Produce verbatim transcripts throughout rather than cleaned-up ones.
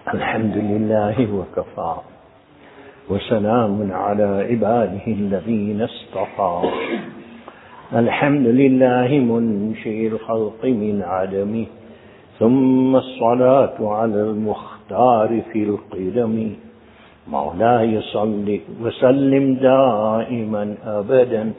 الحمد لله وكفى وسلام على عباده الذين اصطفى. الحمد لله منشئ الخلق من عدمه، ثم الصلاة على المختار في القدم. مولاي صل وسلم دائما أبدا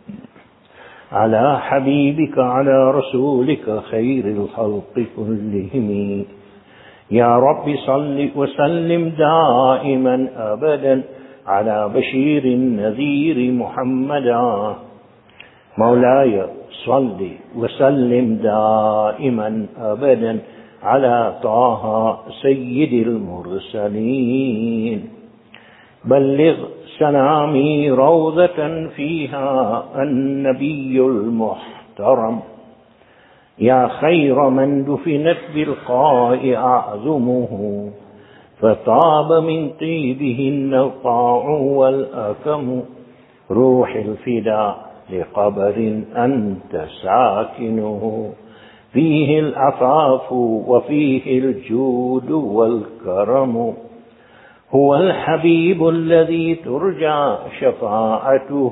على حبيبك على رسولك خير الخلق كلهم. يا رب صل وسلم دائما أبدا على بشير النذير محمدا. مولاي صل وسلم دائما أبدا على طه سيد المرسلين. بلغ سلامي روضة فيها النبي المحترم. يا خير من دفنت بالقاء أعظمه، فطاب من طيبهن القاع والأكم. روح الفداء لقبر أنت ساكنه، فيه العفاف وفيه الجود والكرم. هو الحبيب الذي ترجى شفاعته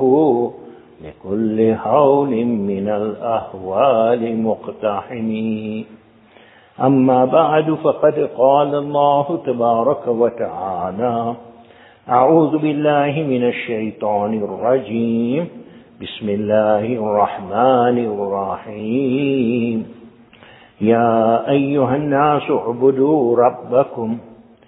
لكل هول من الأهوال مقتحم. أما بعد، فقد قال الله تبارك وتعالى: أعوذ بالله من الشيطان الرجيم، بسم الله الرحمن الرحيم. يا أيها الناس اعبدوا ربكم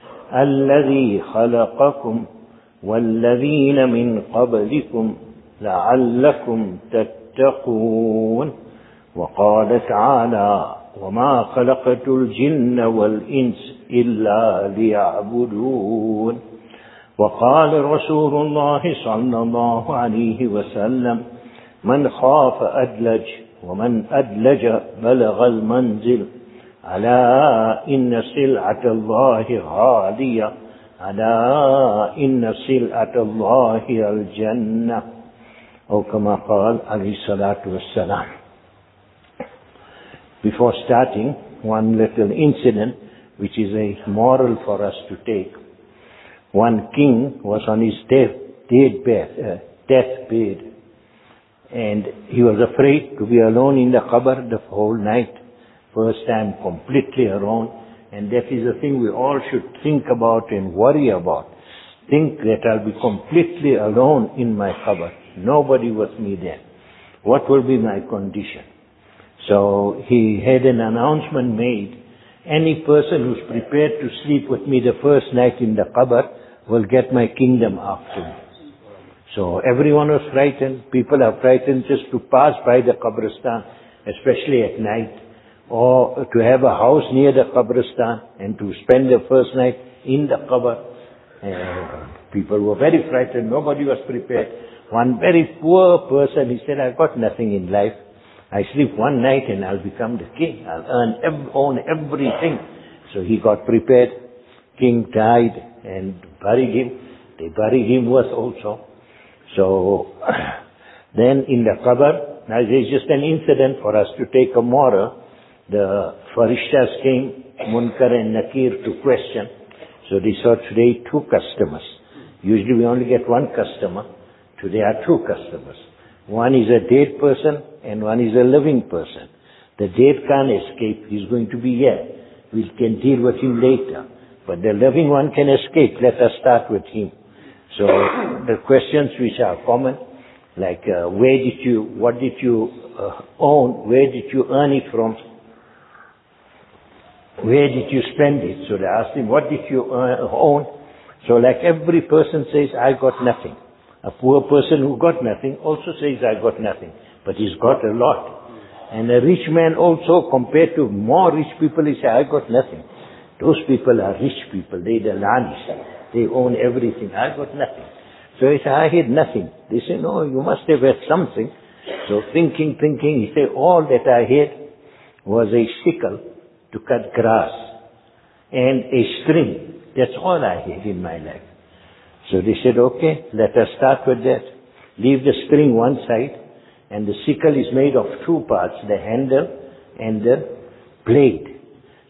الذي خلقكم والذين من قبلكم لعلكم تتقون. وقال تعالى: وما خلقت الجن والإنس إلا ليعبدون. وقال رسول الله صلى الله عليه وسلم: من خاف أدلج، ومن أدلج بلغ المنزل. ألا إن سلعة الله غالية، ألا إن سلعة الله الجنة، أو كما قال عليه الصلاة والسلام. Before starting, one little incident which is a moral for us to take. One king was on his death, deathbed, uh, deathbed, and he was afraid to be alone in the qabr the whole night. First time completely alone, and that is the thing we all should think about and worry about. Think that I'll be completely alone in my qabr, nobody with me there. What will be my condition? So he had an announcement made: any person who's prepared to sleep with me the first night in the qabr will get my kingdom after me. So everyone was frightened. People are frightened just to pass by the qabristan, especially at night, or to have a house near the qabristan and to spend the first night in the qabr. Uh, people were very frightened. Nobody was prepared. One very poor person, he said, I've got nothing in life. I sleep one night and I'll become the king. I'll earn, ev- own everything. So he got prepared. King died and buried him. They buried him with also. So then in the qabr, now there's just an incident for us to take a moral. The farishtas came, Munkar and Nakir, to question. So they saw today two customers. Usually we only get one customer. Today are two customers. One is a dead person and one is a living person. The dead can't escape. He's going to be here. We can deal with him later. But the living one can escape. Let us start with him. So the questions which are common, like uh, where did you, what did you uh, own? Where did you earn it from? Where did you spend it? So they asked him, what did you uh, own? So like every person says, I got nothing. A poor person who got nothing also says, I got nothing. But he's got a lot. And a rich man also, compared to more rich people, he says, I got nothing. Those people are rich people. They the lanis. They own everything. I got nothing. So he said, I had nothing. They say, no, you must have had something. So thinking, thinking, he said, all that I had was a sickle to cut grass and a string. That's all I had in my life. So they said, okay, let us start with that. Leave the string one side, and the sickle is made of two parts, the handle and the blade.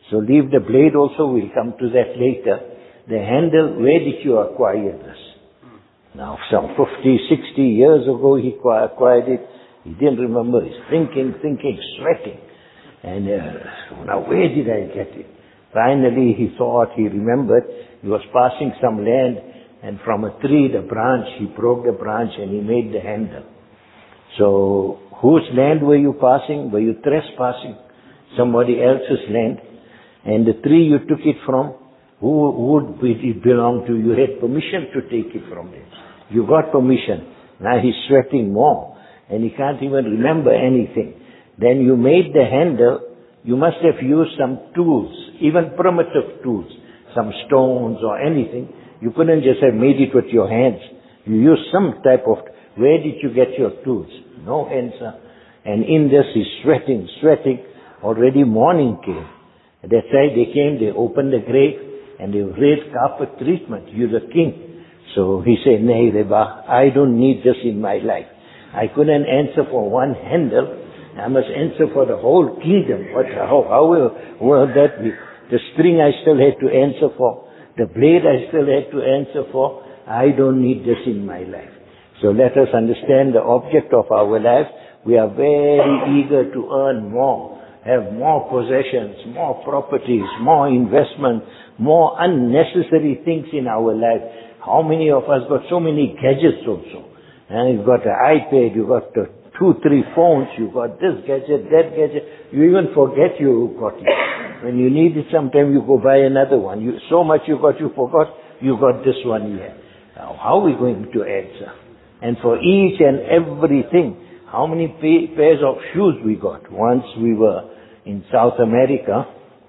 So leave the blade also, we'll come to that later. The handle, where did you acquire this? Now, some fifty, sixty years ago he acquired it. He didn't remember. He's thinking, thinking, sweating. And uh, now where did I get it? Finally he thought, he remembered, he was passing some land, and from a tree, the branch, he broke the branch and he made the handle. So, whose land were you passing? Were you trespassing? Somebody else's land. And the tree you took it from, who would it belong to? You had permission to take it from them. You got permission. Now he's sweating more, and he can't even remember anything. Then you made the handle. You must have used some tools, even primitive tools, some stones or anything. You couldn't just have made it with your hands. You used some type of, where did you get your tools? No answer. And in this he's sweating, sweating. Already morning came. That's why they came, they opened the grave, and they raised carpet treatment. You're the king. So he said, nay, Reba, I don't need this in my life. I couldn't answer for one handle. I must answer for the whole kingdom. What, how, how will, will that be? The string I still had to answer for. The blade I still had to answer for. I don't need this in my life. So let us understand the object of our life. We are very eager to earn more, have more possessions, more properties, more investment, more unnecessary things in our life. How many of us got so many gadgets also? And you've got an iPad, you've got the two, three phones, you got this gadget, that gadget. You even forget you got it. When you need it, sometime you go buy another one. You, so much you got, you forgot, you got this one here. Now, how are we going to answer? And for each and everything, how many pa- pairs of shoes we got? Once we were in South America,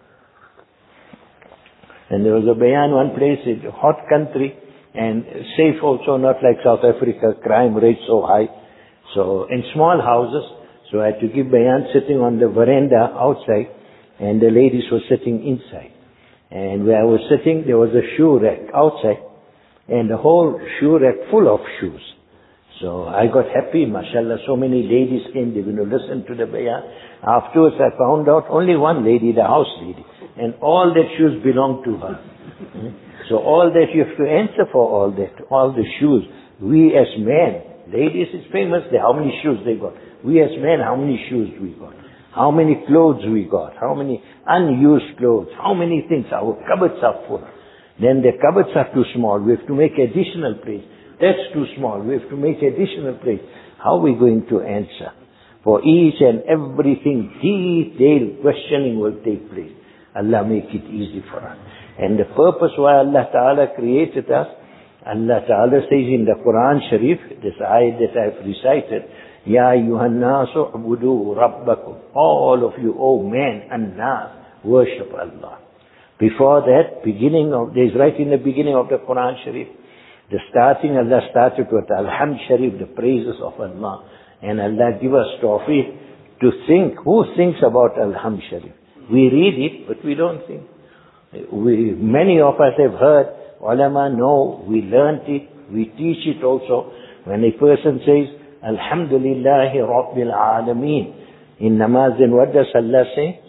and there was a bayan, one place, it's a hot country, and safe also, not like South Africa, crime rate so high. So, in small houses, so I had to give bayan sitting on the veranda outside, and the ladies were sitting inside. And where I was sitting, there was a shoe rack outside, and the whole shoe rack full of shoes. So I got happy, mashallah, so many ladies came, they were going to listen to the bayan. Afterwards I found out only one lady, the house lady, and all that shoes belonged to her. So all that you have to answer for all that, all the shoes. We as men, ladies is famous, how many shoes they got. We as men, how many shoes we got. How many clothes we got. How many unused clothes. How many things. Our cupboards are full. Then the cupboards are too small. We have to make additional place. That's too small. We have to make additional place. How are we going to answer? For each and everything, detailed questioning will take place. Allah make it easy for us. And the purpose why Allah Ta'ala created us, Allah Ta'ala says in the Quran Sharif, this ayat that I've recited, Ya ayyuhan nasu ubudu rabbakum. All of you, O men and nas, worship Allah. Before that, beginning of, there's right in the beginning of the Quran Sharif, the starting, Allah started with Alhamd Sharif, the praises of Allah. And Allah give us tawfiq to think. Who thinks about Alhamd Sharif? We read it, but we don't think. We, many of us have heard, ulama know, we learnt it, we teach it also. When a person says, Alhamdulillahi Rabbil Alameen, in namaz, then what does Allah say?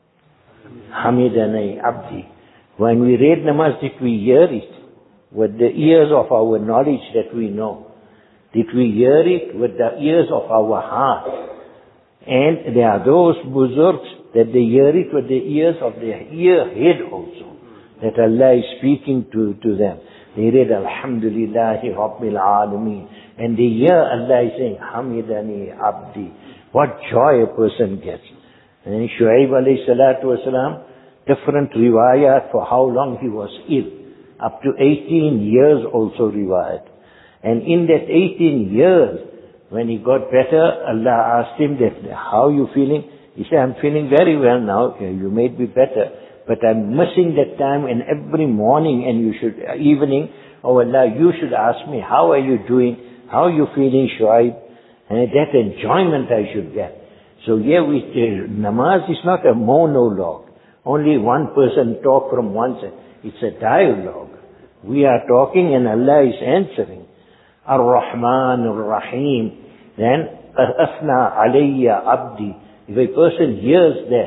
Hamidani Abdi. When we read namaz, did we hear it with the ears of our knowledge that we know? Did we hear it with the ears of our heart? And there are those buzurgs that they hear it with the ears of their ear head also, that Allah is speaking to, to them. They read Alhamdulillahi Rabbil Alameen, and they hear Allah is saying Hamidani Abdi. What joy a person gets. And Shu'aib alayhi salatu wasalam, different riwayat for how long he was ill. Up to eighteen years also riwayat. And in that eighteen years, when he got better, Allah asked him that, how are you feeling? He said, I'm feeling very well now. You made me better. But I'm missing that time, and every morning and you should, uh, evening, oh Allah, you should ask me, how are you doing? How are you feeling, Shu'aib? And that enjoyment I should get. So here we, uh, namaz is not a monologue. Only one person talk from one side. It's a dialogue. We are talking and Allah is answering. Ar-Rahman, Ar-Rahim. Then, Asna alayya abdi. If a person hears that,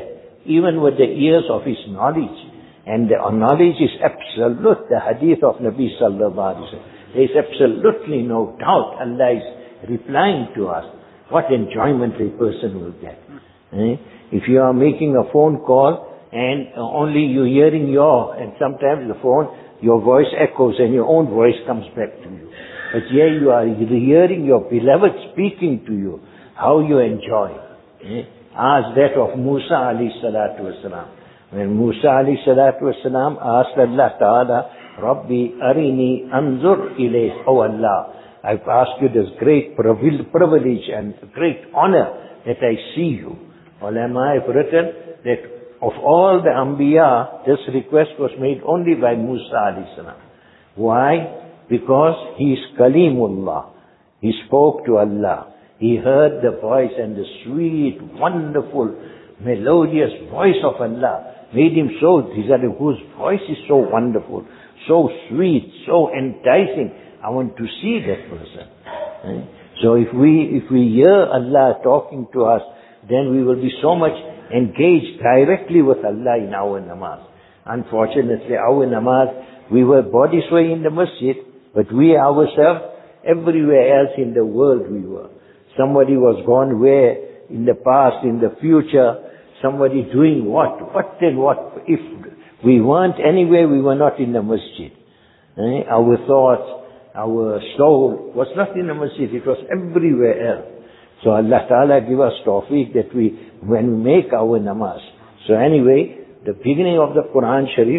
even with the ears of his knowledge. And the knowledge is absolute, the hadith of Nabi sallallahu alaihi wasallam. There is absolutely no doubt Allah is replying to us. What enjoyment a person will get. Eh? If you are making a phone call and only you hearing your, and sometimes the phone, your voice echoes and your own voice comes back to you. But here you are hearing your beloved speaking to you. How you enjoy. Eh? Ask that of Musa alayhi salatu wasalam. When Musa alayhi salatu wasalam asked Allah Ta'ala, Rabbi arini anzur ilayh, oh Allah, I've asked you this great privilege and great honor that I see you. Ulama have written that of all the Anbiya, this request was made only by Musa alayhi salam. Why? Because he is Kalimullah. He spoke to Allah. He heard the voice, and the sweet, wonderful, melodious voice of Allah made him so desirable, whose voice is so wonderful, so sweet, so enticing. I want to see that person. So if we, if we hear Allah talking to us, then we will be so much engaged directly with Allah in our namaz. Unfortunately, our namaz, we were bodies were in the masjid, but we ourselves, everywhere else in the world we were. Somebody was gone where, in the past, in the future, somebody doing what, what and what. If we weren't anywhere, we were not in the masjid. Eh? Our thoughts, our soul was not in the masjid, it was everywhere else. So Allah Ta'ala give us tawfiq that we, when we make our namaz. So anyway, the beginning of the Quran Sharif,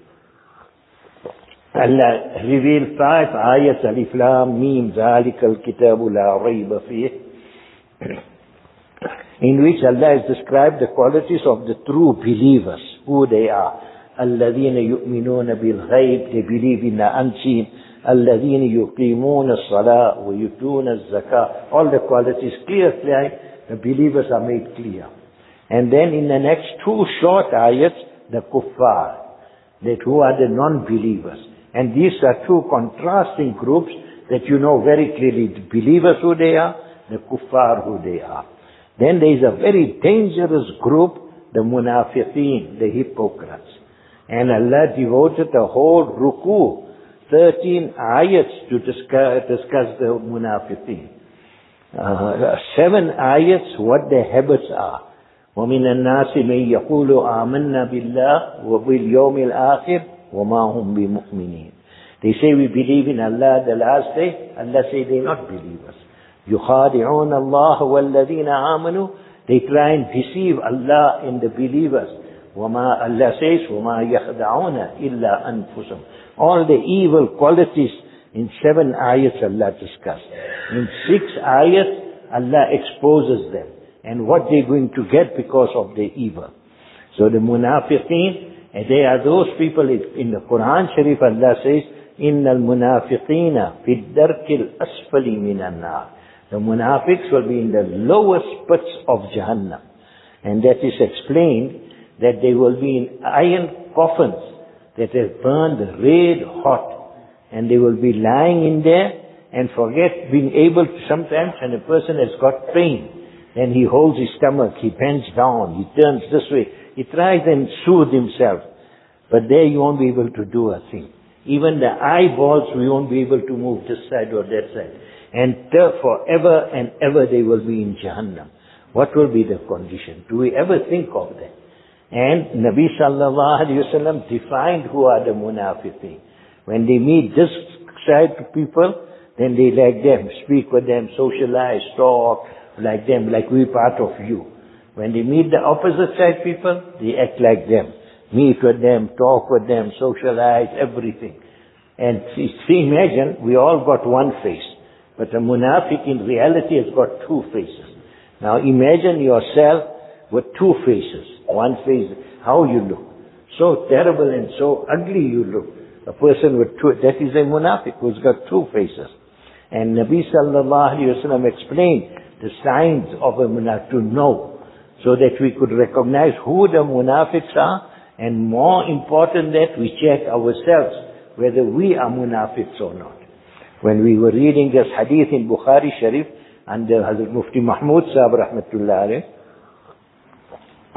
Allah revealed five ayats, Alif Lam Mim, Zalikal Kitabu La Rayba Fih, in which Allah has described the qualities of the true believers, who they are. Alladhina yu'minuna bil ghayb, they believe in the unseen. Alladhina yuqimuna as-salah wa yutuna az-zakah. All the qualities clear, clear, the believers are made clear. And then in the next two short ayats, the kuffar, that who are the non-believers. And these are two contrasting groups that you know very clearly, the believers who they are, the kuffar who they are. Then there is a very dangerous group, the munafiqeen, the hypocrites. And Allah devoted the whole ruku, thirteen ayats to discuss, discuss the munafiqeen. Uh, seven ayats, what their habits are. وَمِنَ النَّاسِ مَنْ يَقُولُ آمَنَّا بِاللَّهِ وَبِالْيَوْمِ الْآخِرِ وَمَا هُمْ بِمُؤْمِنِينَ. They say we believe in Allah the last day. Allah say they not believers. يُخَادِعُونَ اللَّهَ وَالَّذِينَ آمَنُوا. They try and deceive Allah and the believers. وَمَا Allah says وَمَا يَخْدَعُونَ إِلَّا أَنفُسَهُمْ. All the evil qualities in seven ayats Allah discussed. In six ayats Allah exposes them and what they're going to get because of their evil. So the munafiqeen, they are those people in the Quran Sharif. Allah says, إِنَّ الْمُنَافِقِينَ فِي الدَّرْكِ الْأَسْفَلِ مِنَ النَّارِ. The munafiqs will be in the lowest pits of Jahannam. And that is explained that they will be in iron coffins that have burned red hot. And they will be lying in there and forget being able to, sometimes when a person has got pain, then he holds his stomach, he bends down, he turns this way, he tries and soothe himself. But there you won't be able to do a thing. Even the eyeballs, we won't be able to move this side or that side. And forever and ever they will be in Jahannam. What will be the condition? Do we ever think of that? And Nabi sallallahu alayhi wa sallam defined who are the munafiqeen. When they meet this side of people, then they like them, speak with them, socialize, talk like them, like we part of you. When they meet the opposite side people, they act like them. Meet with them, talk with them, socialize, everything. And see, see, imagine, we all got one face. But a munafiq in reality has got two faces. Now imagine yourself with two faces. One face, how you look. So terrible and so ugly you look. A person with two, that is a munafiq who's got two faces. And Nabi sallallahu alayhi wa sallam explained the signs of a munafiq to know, so that we could recognize who the munafiqs are, and more important that we check ourselves whether we are munafiqs or not. When we were reading this hadith in Bukhari Sharif under Hazrat Mufti Mahmud Sahib rahmatullah alayh,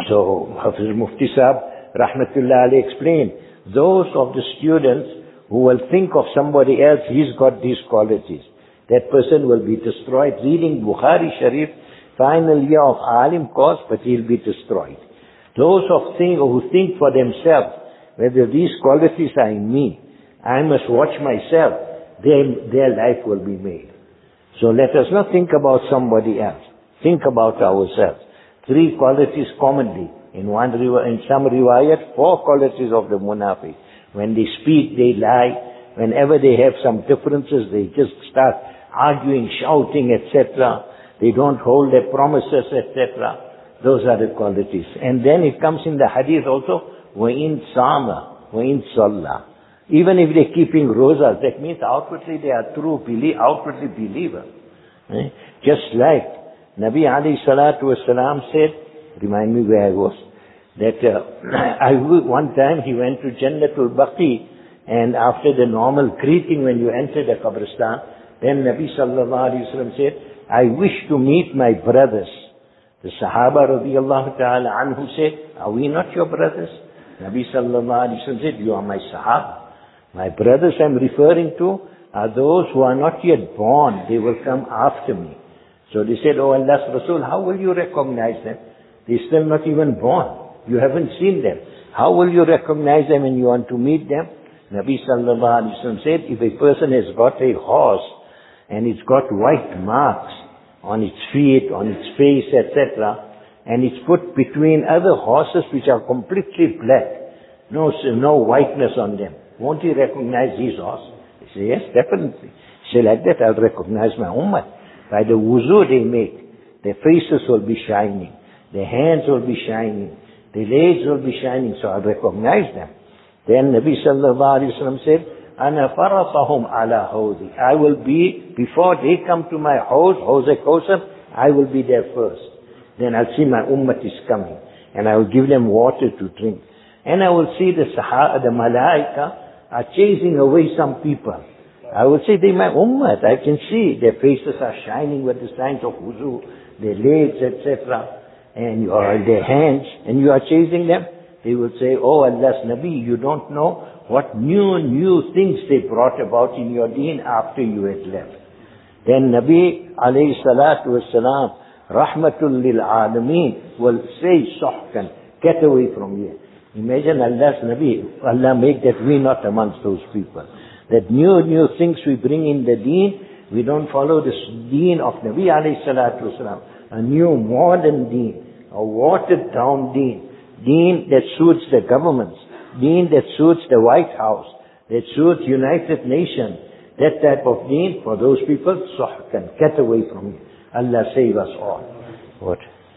So Hafiz Mufti Sahib, Rahmatullah alayhi, explained, those of the students who will think of somebody else, he's got these qualities, that person will be destroyed. Reading Bukhari Sharif, final year of Alim course, but he'll be destroyed. Those of think, who think for themselves, whether these qualities are in me, I must watch myself, their, their life will be made. So let us not think about somebody else. Think about ourselves. Three qualities commonly. In one, in some riwayat, four qualities of the munafiq. When they speak, they lie. Whenever they have some differences, they just start arguing, shouting, et cetera. They don't hold their promises, et cetera. Those are the qualities. And then it comes in the hadith also, وَإِن صَامَ وَإِن صَلَّى. Even if they're keeping rosas, that means outwardly they are true, believe, outwardly believers. Eh? Just like Nabi alayhi salatu wasalam said, remind me where I was, that uh, I, one time he went to Jannatul Baqi, and after the normal greeting when you enter the Qabristan, then Nabi sallallahu alayhi wa sallam said, I wish to meet my brothers. The Sahaba radiyallahu ta'ala anhu said, are we not your brothers? Nabi sallallahu alayhi wa sallam said, you are my Sahaba. My brothers I'm referring to are those who are not yet born. They will come after me. So they said, oh Allah's Rasul, how will you recognize them? They're still not even born. You haven't seen them. How will you recognize them when you want to meet them? Nabi sallallahu alayhi wa sallam said, if a person has got a horse and it's got white marks on its feet, on its face, et cetera, and it's put between other horses which are completely black, no, no whiteness on them, won't he recognize his horse? He said, yes, definitely. He said, like that I'll recognize my ummah. By the wuzu they make, their faces will be shining, their hands will be shining, their legs will be shining, so I'll recognize them. Then Nabi sallallahu alayhi wa sallam said, Ana farafahum ala hawdi. I will be, before they come to my house, Hawz Kawthar, I will be there first. Then I'll see my ummah is coming, and I will give them water to drink. And I will see the Sahaba, the Malaika, are chasing away some people. I will say, they're my ummah. I can see their faces are shining with the signs of wuzu, their legs, et cetera, and or their hands, and you are chasing them. They will say, oh Allah's Nabi, you don't know what new, new things they brought about in your deen after you had left. Then Nabi alayhi salatu wasalam, rahmatul lil alameen, will say, sohkan, get away from here. Imagine Allah's Nabi, Allah make that we not amongst those people. That new, new things we bring in the deen, we don't follow this deen of Nabi alayhi salatu wasalam. A new modern deen, a watered down deen. Deen that suits the governments. Deen that suits the White House. That suits United Nations. That type of deen, for those people, sohkan, get away from here. Allah save us all. What?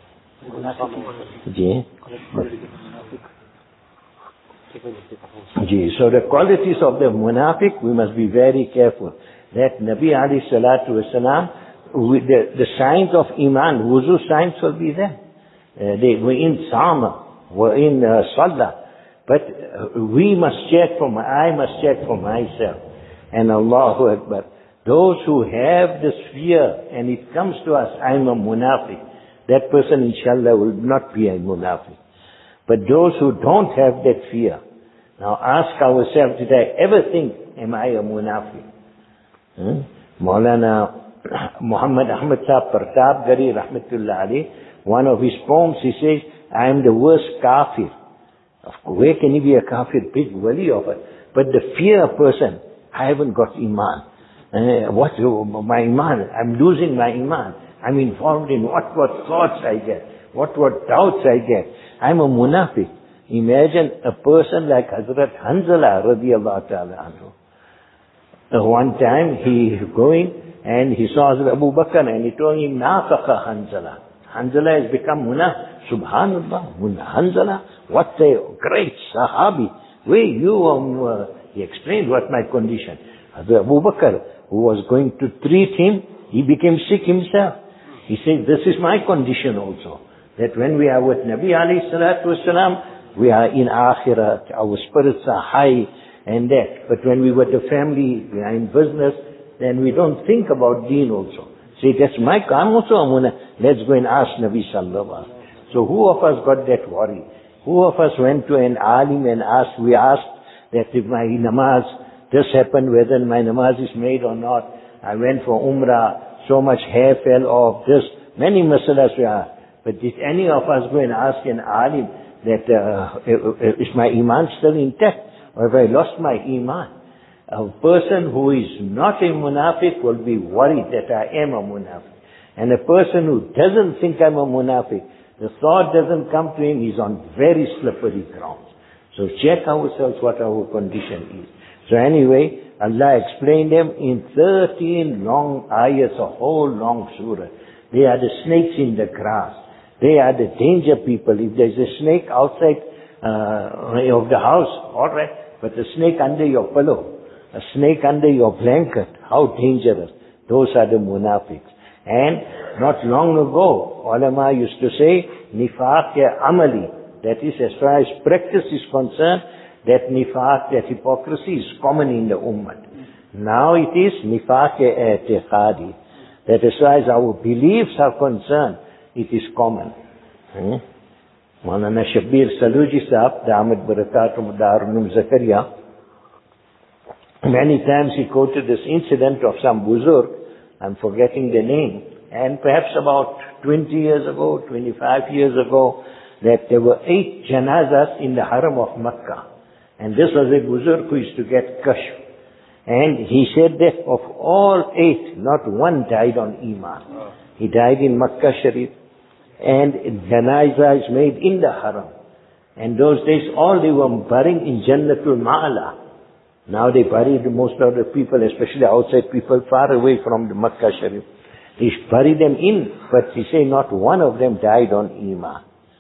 Ji? Ji. So the qualities of the munafiq, we must be very careful. That Nabi alayhi salatu wasalam, the, the signs of iman, wuzu signs will be there. Uh, they were in sama. Were in uh, Salah. But uh, we must check for my, I must check for myself. And Allahu Akbar. Those who have this fear, and it comes to us, I'm a munafiq. That person, inshallah, will not be a munafiq. But those who don't have that fear, now ask ourselves, did I ever think, am I a munafiq? Hmm? Maulana Muhammad Ahmad Sahib Pratapgarhi, rahmatullah alayh, one of his poems, he says, I am the worst kafir. Of course, where can he be a kafir? Big wali of it. But the fear person, I haven't got iman. Uh, what, my iman? I'm losing my iman. I'm involved in what, what thoughts I get. What, what doubts I get. I'm a munafiq. Imagine a person like Hazrat Hanzala radiyallahu ta'ala anhu. Uh, one time he going and he saw Hazrat Abu Bakr and he told him, Nafaqa Hanzala. Hanzala has become munafik. Subhanallah, Hanzala, what a great Sahabi. Where you, um, uh, he explained what my condition. Hazrat Abu Bakr, who was going to treat him, he became sick himself. He said, this is my condition also. That when we are with Nabi alayhi salatu wasalam, we are in akhirat, our spirits are high and that. But when we were the family, we are in business, then we don't think about deen also. Say, that's my, I'm also a munafik. Let's go and ask Nabi sallallahu alaihi wasallam. So So who of us got that worry? Who of us went to an alim and asked, we asked that if my namaz, this happened, whether my namaz is made or not. I went for umrah, so much hair fell off, this, many masalas we asked. But did any of us go and ask an alim that, uh, is my iman still intact? Or have I lost my iman? A person who is not a munafiq will be worried that I am a munafiq. And a person who doesn't think I'm a munafiq, the thought doesn't come to him, he's on very slippery ground. So check ourselves what our condition is. So anyway, Allah explained them in thirteen long ayahs, a whole long surah. They are the snakes in the grass. They are the danger people. If there's a snake outside uh, of the house, alright, but a snake under your pillow, a snake under your blanket, how dangerous. Those are the munafiqs. And not long ago, ulama used to say, nifaq amali, that is as far as practice is concerned, that nifaq, that hypocrisy is common in the ummah. Now it is nifaq i'tiqadi, that as far as our beliefs are concerned, it is common. Hmm? Maulana Shabbir Saluji Sahab, Damat Barakatum Darunum Zakaria, many times he quoted this incident of some buzurg, I'm forgetting the name, and perhaps about twenty years ago, twenty-five years ago, that there were eight janazas in the haram of Makkah. And this was a buzurg who used to get kashf. And he said that of all eight, not one died on iman. He died in Makkah Sharif. And janaza is made in the haram. And those days all they were burying in Jannatul Ma'ala. Now they buried most of the people, especially outside people far away from the Makkah Sharif. They bury them in, but he say not one of them died on iman.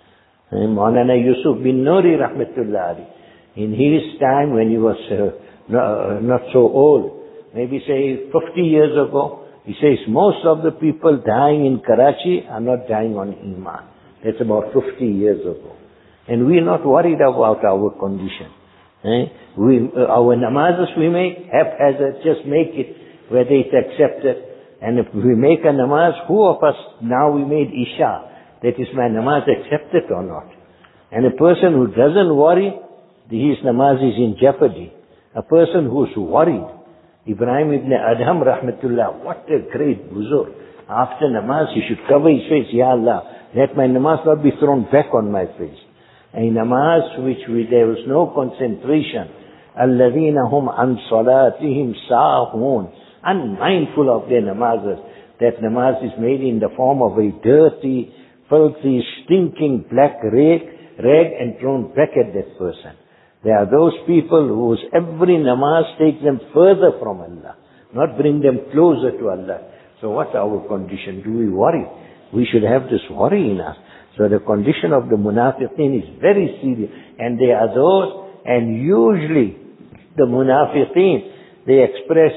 And Maulana Yusuf bin Nuri Rahmatullah, in his time when he was uh, no, uh, not so old, maybe say fifty years ago, he says most of the people dying in Karachi are not dying on iman. That's about fifty years ago. And we are not worried about our condition. Eh? We, uh, our namazes we make, haphazard, just make it whether it's accepted. And if we make a namaz, who of us, now we made Isha, that is my namaz accepted or not? And a person who doesn't worry, his namaz is in jeopardy. A person who's worried, Ibrahim ibn Adham rahmatullah, what a great buzurg. After namaz, he should cover his face, Ya Allah, let my namaz not be thrown back on my face. A namaz which we, there was no concentration. الَّذِينَ هُمْ عَنْ صَلَاتِهِمْ سَاهُونَ, unmindful of their namazes. That namaz is made in the form of a dirty, filthy, stinking black rag, rag and thrown back at that person. There are those people whose every namaz takes them further from Allah, not bring them closer to Allah. So what's our condition? Do we worry? We should have this worry in us. So the condition of the munafiqeen is very serious. And there are those, and usually the munafiqeen, they express,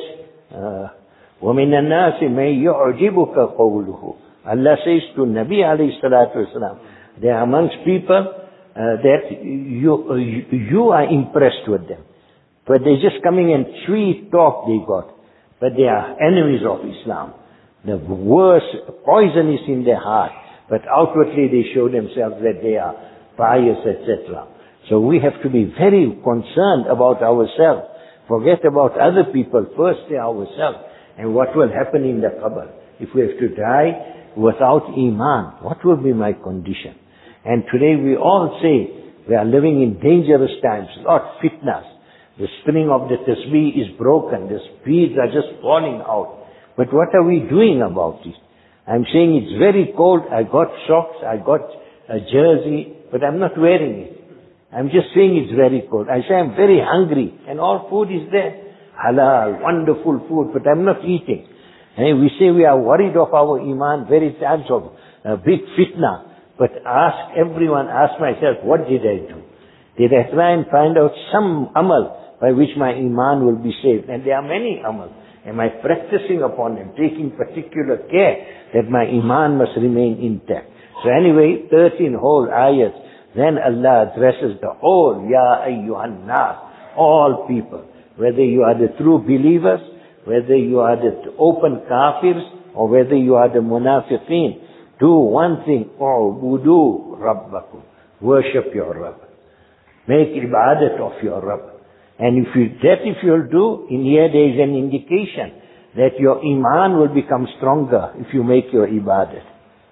وَمِنَ النَّاسِ مَنْ يُعْجِبُكَ قَوْلُهُ. Allah says to Nabi alayhi salatu wasalam, they are amongst people uh, that you, uh, you are impressed with them. But they're just coming and sweet talk they got. But they are enemies of Islam. The worst poison is in their heart. But outwardly they show themselves that they are pious, et cetera. So we have to be very concerned about ourselves. Forget about other people. First say ourselves. And what will happen in the qabr? If we have to die without iman, what will be my condition? And today we all say we are living in dangerous times. Lot fitnas. The string of the tasbih is broken. The beads are just falling out. But what are we doing about it? I'm saying it's very cold. I got socks. I got a jersey. But I'm not wearing it. I'm just saying it's very cold. I say I'm very hungry. And all food is there. Halal, wonderful food. But I'm not eating. And we say we are worried of our iman, very times of uh, big fitna. But ask everyone, ask myself, what did I do? Did I try and find out some amal by which my iman will be saved? And there are many amal. Am I practicing upon them, taking particular care that my iman must remain intact? So anyway, thirteen whole ayats. Then Allah addresses the whole, Ya ayyuhan nas, all people. Whether you are the true believers, whether you are the open kafirs, or whether you are the munafiqeen. Do one thing, u'budu rabbakum. Worship your Rabb. Make ibadat of your Rabb. And if you, that if you'll do, in here there is an indication that your iman will become stronger if you make your ibadat.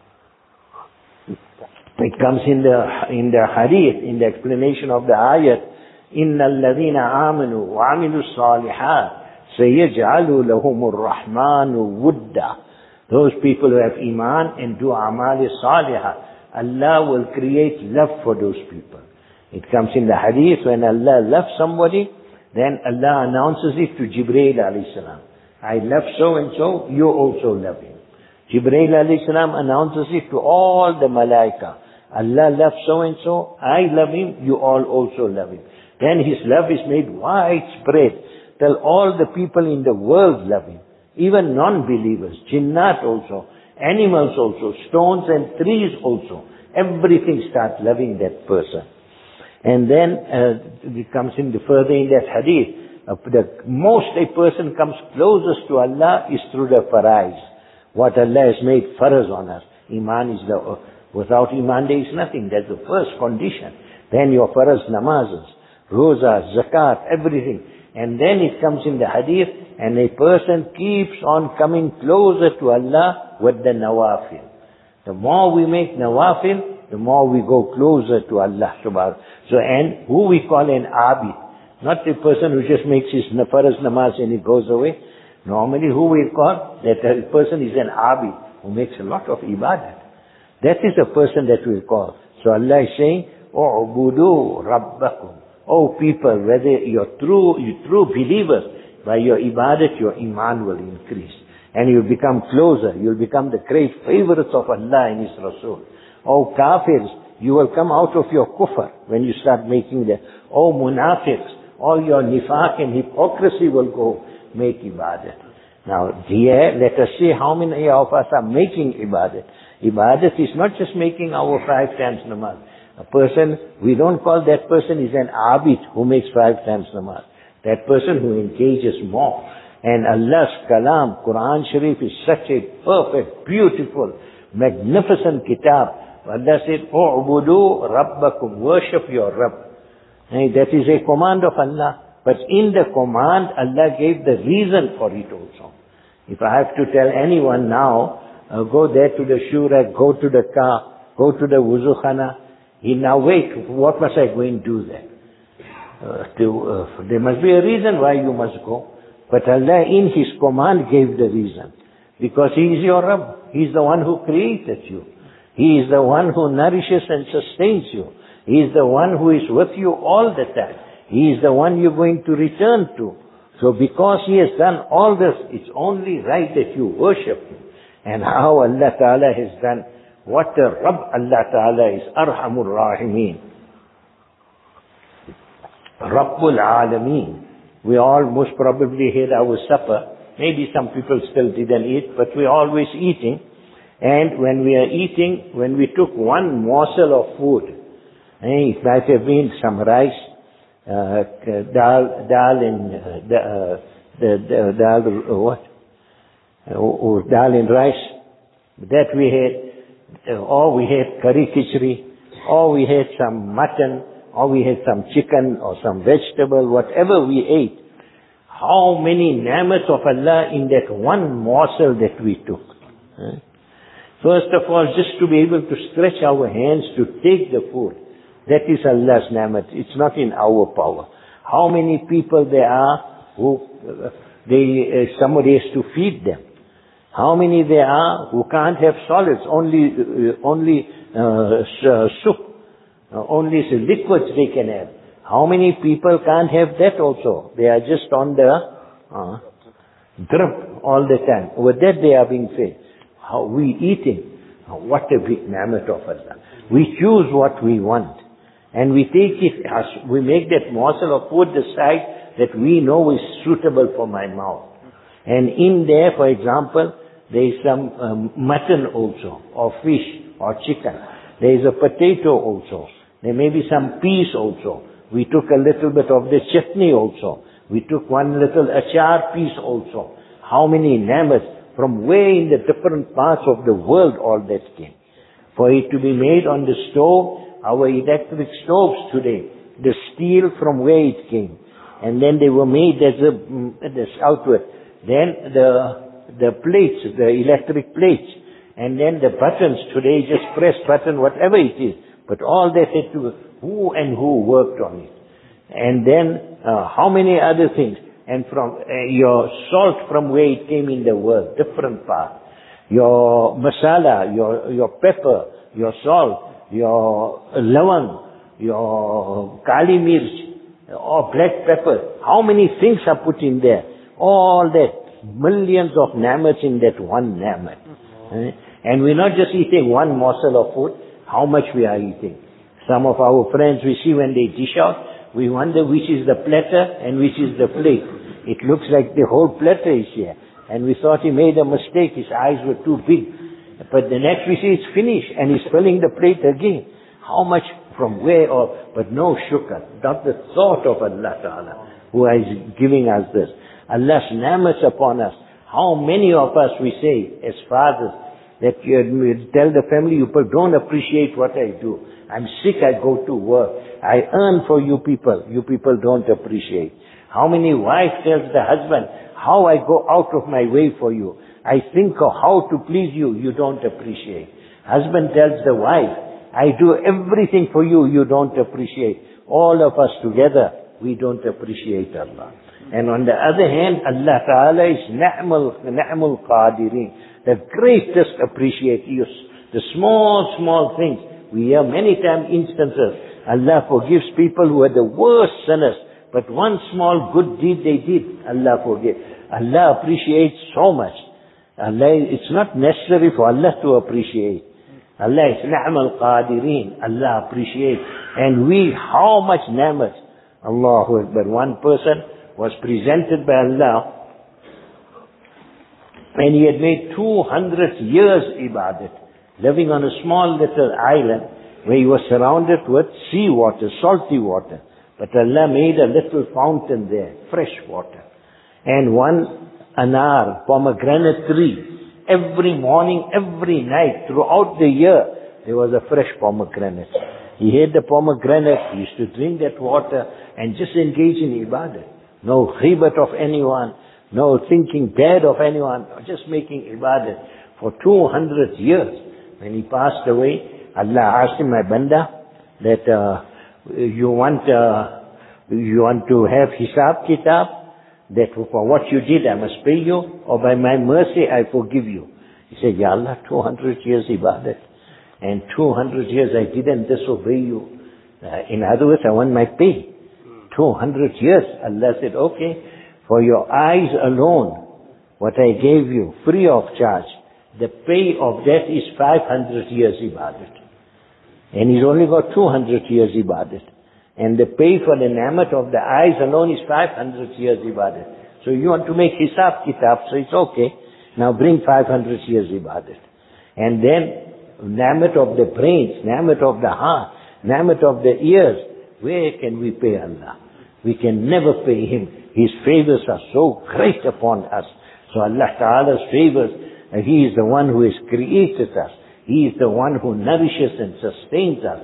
It comes in the, in the hadith, in the explanation of the ayat, إِنَّ الَّذِينَ آمَنُوا وَعَمِلُوا الصَّالِحَاتِ سَيَجْعَلُ لَهُمُ الرَّحْمَنُ وُدًّا. Those people who have iman and do amal salihah, Allah will create love for those people. It comes in the hadith, when Allah loves somebody, then Allah announces it to Jibreel alayhi salam. I love so and so, you also love him. Jibreel alayhi salam announces it to all the malaika. Allah loves so and so, I love him, you all also love him. Then his love is made widespread, till all the people in the world love him. Even non-believers, jinnat also, animals also, stones and trees also. Everything starts loving that person. And then uh, it comes in the further in that hadith, uh, the most a person comes closest to Allah is through the farais. What Allah has made faraz on us. Iman is the, uh, without iman there is nothing. That's the first condition. Then your faraz namazes, roza, zakat, everything. And then it comes in the hadith, and a person keeps on coming closer to Allah with the nawafil. The more we make nawafil, the more we go closer to Allah subhanahu. So, and who we call an abid, not a person who just makes his faraz namaz and he goes away. Normally who we call, that a person is an abid, who makes a lot of ibadat. That is a person that we call. So Allah is saying, "U'budu rabbakum." Oh people, whether you're true, you true believers, by your ibadat, your iman will increase. And you'll become closer, you'll become the great favorites of Allah and His Rasul. Oh kafirs, you will come out of your kufr when you start making the, oh munafiqs, all your nifaq and hypocrisy will go make ibadat. Now here, let us see how many of us are making ibadat. Ibadat is not just making our five times namaz. A person, we don't call that person is an abid who makes five times namaz. That person who engages more. And Allah's kalam, Quran Sharif, is such a perfect, beautiful, magnificent kitab. Allah said, "U'budu rabbakum," worship your Rabb. And that is a command of Allah. But in the command, Allah gave the reason for it also. If I have to tell anyone now, uh, go there to the shura, go to the car, go to the wuzu khana, he now wait, what must I go and do there? Uh, to, uh, there must be a reason why you must go. But Allah in His command gave the reason. Because He is your Rabb. He is the one who created you. He is the one who nourishes and sustains you. He is the one who is with you all the time. He is the one you're going to return to. So because He has done all this, it's only right that you worship Him. And how Allah Ta'ala has done, what a Rabb Allah Ta'ala is, Arhamur Rahimeen. Rabbul Alameen. We all most probably had our supper. Maybe some people still didn't eat, but we're always eating. And when we are eating, when we took one morsel of food, eh, it might have been some rice, uh, dal, dal and, uh, the, uh, the, the, dal, uh, what? Uh, or dal and rice. That we had, uh, or we had curry khichdi, or we had some mutton, or we had some chicken, or some vegetable, whatever we ate. How many ni'mat of Allah in that one morsel that we took. Eh? First of all, just to be able to stretch our hands to take the food. That is Allah's ni'mat. It's not in our power. How many people there are who, uh, they, uh, somebody has to feed them. How many there are who can't have solids, only, uh, only uh, uh, soup, uh, only liquids they can have. How many people can't have that also? They are just on the uh, drip all the time. With that they are being fed. How we eating? What a big ni'mat of Allah. We choose what we want. And we take it, as we make that morsel of food aside that we know is suitable for my mouth. And in there, for example, there is some um, mutton also, or fish, or chicken. There is a potato also. There may be some peas also. We took a little bit of the chutney also. We took one little achar piece also. How many ni'mat from where in the different parts of the world all that came. For it to be made on the stove, our electric stoves today, the steel from where it came. And then they were made as a, as outward. Then the, the plates, the electric plates. And then the buttons today, just press button, whatever it is. But all that had to, who and who worked on it. And then, uh, how many other things. And from, uh, your salt from where it came in the world, different parts. Your masala, your, your pepper, your salt, your lawang, your kali mirch, or black pepper. How many things are put in there? All that. Millions of namats in that one namat. Eh? And we're not just eating one morsel of food. How much we are eating. Some of our friends we see when they dish out, we wonder which is the platter and which is the plate. It looks like the whole platter is here. And we thought he made a mistake. His eyes were too big. But the next we see it's finished and he's filling the plate again. How much from where or, but no shukr. Not the thought of Allah Ta'ala who is giving us this. Allah's ni'mas upon us. How many of us we say as fathers that you tell the family, you people don't appreciate what I do. I'm sick, I go to work. I earn for you people. You people don't appreciate. How many wives tells the husband, how I go out of my way for you. I think of how to please you, you don't appreciate. Husband tells the wife, I do everything for you, you don't appreciate. All of us together, we don't appreciate Allah. And on the other hand, Allah Ta'ala is Na'mal, Na'mal Qadirin. The greatest appreciation, the small, small things. We hear many times instances, Allah forgives people who are the worst sinners, but one small good deed they did, Allah forgives. Allah appreciates so much. Allah, it's not necessary for Allah to appreciate. Allah is Na'mal Qadirin. Allah appreciates. And we, how much ni'mat. Allahu Akbar. One person was presented by Allah, and he had made two hundred years ibadat, living on a small little island where he was surrounded with sea water, salty water. But Allah made a little fountain there, fresh water. And one anar, pomegranate tree. Every morning, every night, throughout the year, there was a fresh pomegranate. He had the pomegranate, he used to drink that water and just engage in ibadat. No ghibat of anyone, no thinking bad of anyone, just making ibadat for two hundred years. When he passed away, Allah asked him, my banda, that uh, you want uh, you want to have hisab kitab, that for what you did I must pay you, or by my mercy I forgive you. He said, Ya Allah, two hundred years ibadat, and two hundred years I didn't disobey you. Uh, in other words, I want my pay. two hundred years. Allah said, okay, for your eyes alone, what I gave you, free of charge, the pay of that is five hundred years ibadat. And he's only got two hundred years ibadat. And the pay for the ni'mat of the eyes alone is five hundred years ibadat. So you want to make hisab kitab, so it's okay. Now bring five hundred years ibadat. And then, ni'mat of the brains, ni'mat of the heart, ni'mat of the ears, where can we pay Allah? We can never pay Him. His favors are so great upon us. So Allah Ta'ala's favors, uh, He is the one who has created us. He is the one who nourishes and sustains us.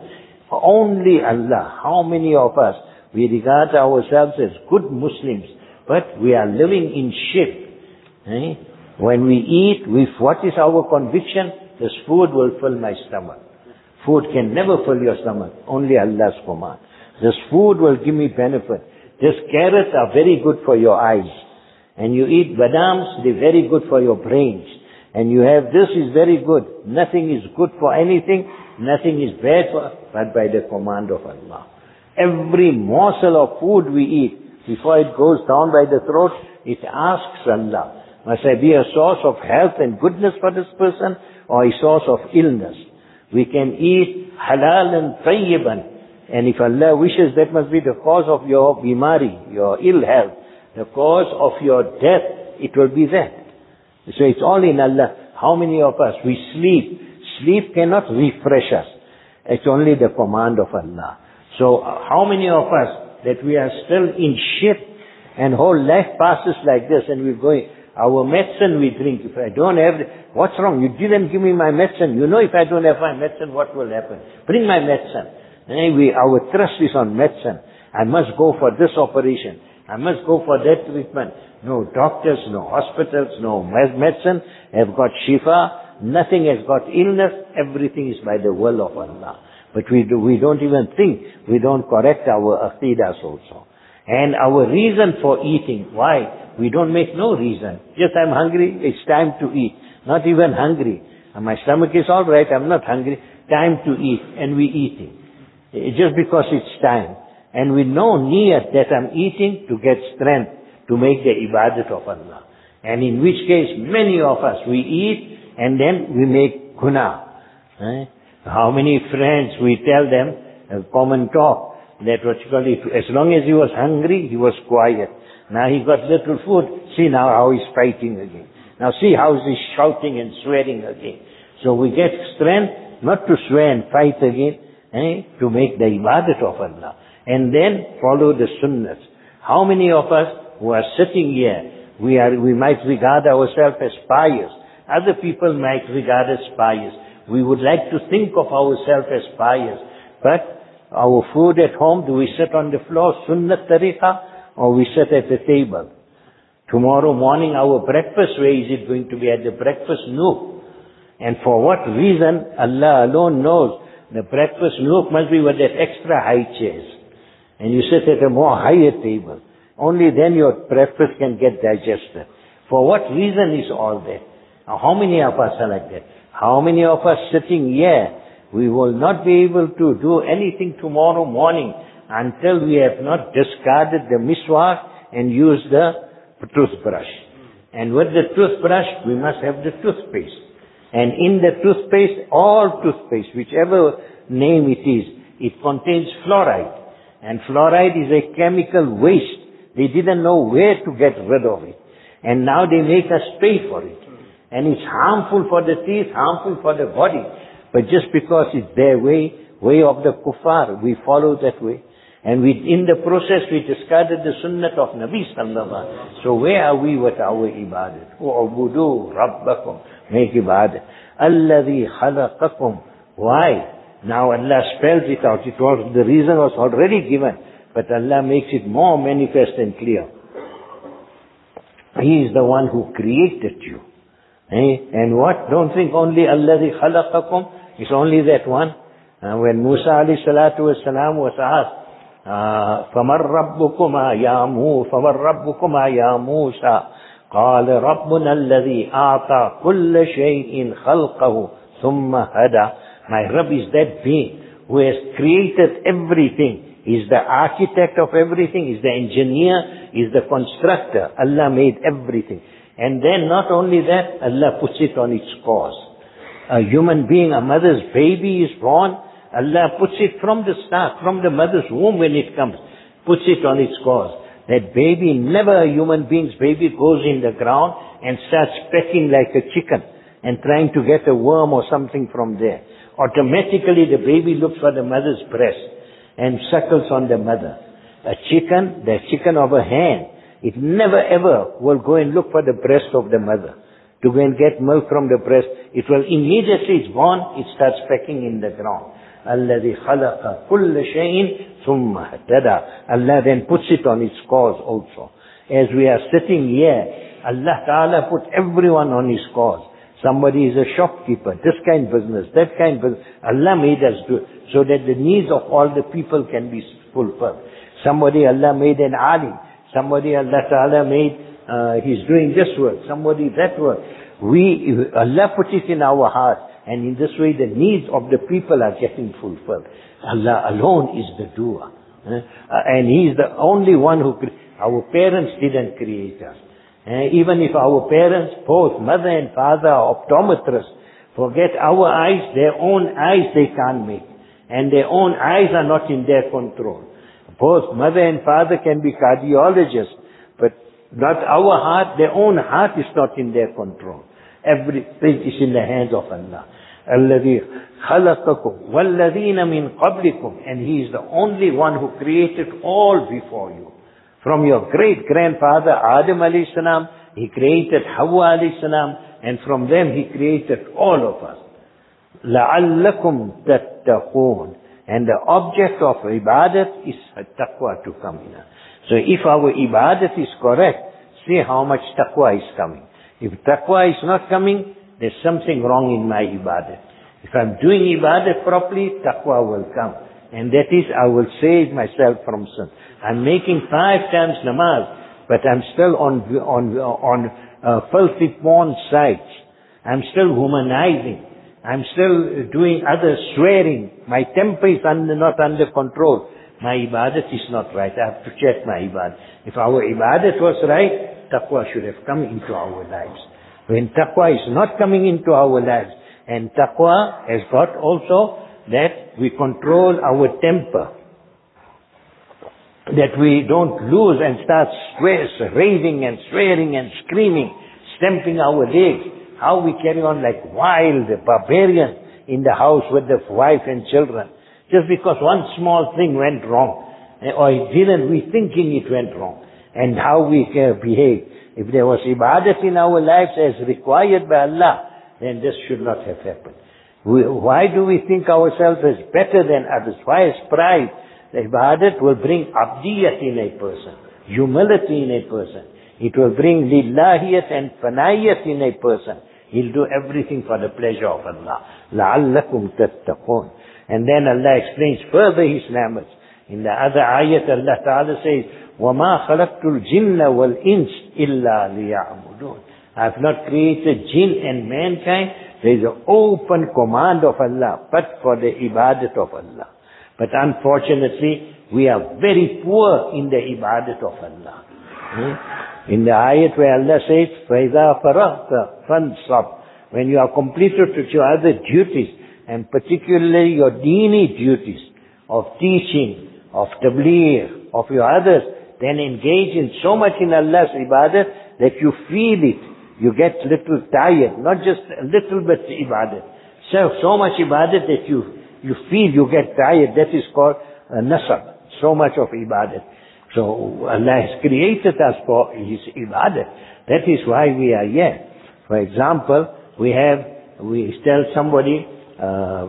Only Allah. How many of us, we regard ourselves as good Muslims, but we are living in shirk. Eh? When we eat, we, what is our conviction? This food will fill my stomach. Food can never fill your stomach. Only Allah's command. This food will give me benefit. These carrots are very good for your eyes. And you eat badams, they're very good for your brains. And you have this is very good. Nothing is good for anything. Nothing is bad for, but by the command of Allah. Every morsel of food we eat, before it goes down by the throat, it asks Allah, must I be a source of health and goodness for this person, or a source of illness? We can eat halal and tayyiban. And if Allah wishes, that must be the cause of your bimari, your ill health. The cause of your death, it will be that. So it's all in Allah. How many of us, we sleep. Sleep cannot refresh us. It's only the command of Allah. So how many of us that we are still in shirk and whole life passes like this and we're going, Our medicine we drink. If I don't have, what's wrong? You didn't give me my medicine. You know if I don't have my medicine, what will happen? Bring my medicine. And we, our trust is on medicine. I must go for this operation. I must go for that treatment. No doctors, no hospitals, no medicine have got shifa. Nothing has got illness. Everything is by the will of Allah. But we do, we don't even think. We don't correct our aqidas also. And our reason for eating, why? We don't make no reason. Just I'm hungry, it's time to eat. Not even hungry. And my stomach is all right, I'm not hungry. Time to eat. And we eating. Just because it's time. And we know niyat that I'm eating to get strength to make the ibadat of Allah. And in which case, many of us, we eat and then we make guna. Eh? How many friends we tell them, a common talk, that what you call it, as long as he was hungry, he was quiet. Now he got little food, see now how he's fighting again. Now see how he's shouting and swearing again. So we get strength not to swear and fight again, eh, to make the ibadat of Allah. And then follow the sunnahs. How many of us who are sitting here, we are, we might regard ourselves as pious. Other people might regard us pious. We would like to think of ourselves as pious. But our food at home, do we sit on the floor, sunnat tariqa, or we sit at the table? Tomorrow morning, our breakfast, where is it going to be? At the breakfast nook. And for what reason, Allah alone knows. The breakfast nook must be with that extra high chairs. And you sit at a more higher table. Only then your breakfast can get digested. For what reason is all that? Now, how many of us are like that? How many of us sitting here, we will not be able to do anything tomorrow morning until we have not discarded the miswak and used the toothbrush. And with the toothbrush, we must have the toothpaste. And in the toothpaste, all toothpaste, whichever name it is, it contains fluoride. And fluoride is a chemical waste. They didn't know where to get rid of it. And now they make us pay for it. And it's harmful for the teeth, harmful for the body. But just because it's their way, way of the kuffar, we follow that way. And we, in the process, we discarded the sunnah of Nabi sallallahu alaihi wasallam. So where are we with our ibadat? U'budu rabbakum. Make ibadat. Alladhi khalaqakum. Why? Now Allah spells it out. It was, the reason was already given. But Allah makes it more manifest and clear. He is the one who created you. Eh? And what? Don't think only Alladhi khalaqakum. It's only that one. Uh, when Musa alayhi salatu wasalam was asked, فَمَنْ رَبُّكُمَا يَا مُوسَى فَمَنْ رَبُّكُمَا يَا مُوسَى قَالَ رَبُّنَا الَّذِي أَعْطَى كُلَّ شَيْءٍ خَلْقَهُ ثُمَّ هَدَى. My Rabb is that being who has created everything. He's the architect of everything. He's the engineer. He's the constructor. Allah made everything. And then not only that, Allah puts it on its course. A human being, a mother's baby is born, Allah puts it from the start, from the mother's womb when it comes, puts it on its course. That baby, never a human being's baby goes in the ground and starts pecking like a chicken and trying to get a worm or something from there. Automatically the baby looks for the mother's breast and suckles on the mother. A chicken, the chicken of a hen, it never ever will go and look for the breast of the mother to go and get milk from the breast. It will immediately, it's born, it starts pecking in the ground. الَّذِي خَلَقَ كُلَّ شَيْءٍ ثُمَّ هَدَى. Allah then puts it on its course also. As we are sitting here, Allah Ta'ala put everyone on his course. Somebody is a shopkeeper, this kind of business, that kind of business. Allah made us do it so that the needs of all the people can be fulfilled. Somebody Allah made an alim. Somebody Allah Ta'ala made Uh, he's doing this work, somebody that work. We, Allah put it in our heart, and in this way the needs of the people are getting fulfilled. Allah alone is the doer. Uh, and He is the only one who, our parents didn't create us. Uh, even if our parents, both mother and father are optometrists, forget our eyes, their own eyes they can't make. And their own eyes are not in their control. Both mother and father can be cardiologists, but not our heart, their own heart is not in their control. Everything is in the hands of Allah. الَّذِي خَلَقَكُمْ وَالَّذِينَ مِنْ قَبْلِكُمْ. And He is the only one who created all before you. From your great grandfather Adam alayhi salam He created Hawa alayhi salam, and from them He created all of us. لَعَلَّكُمْ تَتَّقُونَ. And the object of ibadat is taqwa to come in. So if our ibadat is correct, see how much taqwa is coming. If taqwa is not coming, there's something wrong in my ibadat. If I'm doing ibadat properly, taqwa will come. And that is, I will save myself from sin. I'm making five times namaz, but I'm still on, on, on uh, filthy porn sites. I'm still humanizing. I'm still doing other swearing. My temper is under, not under control. My ibadat is not right. I have to check my ibadat. If our ibadat was right, taqwa should have come into our lives. When taqwa is not coming into our lives, and taqwa has got also that we control our temper, that we don't lose and start swear, raving and swearing and screaming, stamping our legs. How we carry on like wild barbarians in the house with the wife and children. Just because one small thing went wrong, or it didn't, we thinking it went wrong. And how we uh, behave. If there was ibadat in our lives as required by Allah, then this should not have happened. We, why do we think ourselves as better than others? Why is pride? The ibadat will bring abdiyat in a person, humility in a person. It will bring lillahiyat and fanayat in a person. He'll do everything for the pleasure of Allah. لَعَلَّكُمْ تَتَّقُونَ. And then Allah explains further His ni'mat. In the other ayat, Allah Ta'ala says, وَمَا خَلَقْتُ الْجِنَّ وَالْإِنسِ إِلَّا لِيَعْبُدُونَ. I have not created jinn and mankind. There is an open command of Allah, but for the ibadat of Allah. But unfortunately, we are very poor in the ibadat of Allah. Hmm? In the ayat where Allah says, فَإِذَا فَرَغْتَ فَانْصَبْ. When you are completed with your other duties, and particularly your dini duties, of teaching, of tabligh, of your others, then engage in so much in Allah's ibadat that you feel it. You get little tired, not just a little bit ibadat. So, so much ibadat that you, you feel you get tired. That is called uh, nasab. So much of ibadat. So Allah has created us for His ibadat. That is why we are here. For example, we have, we tell somebody, uh,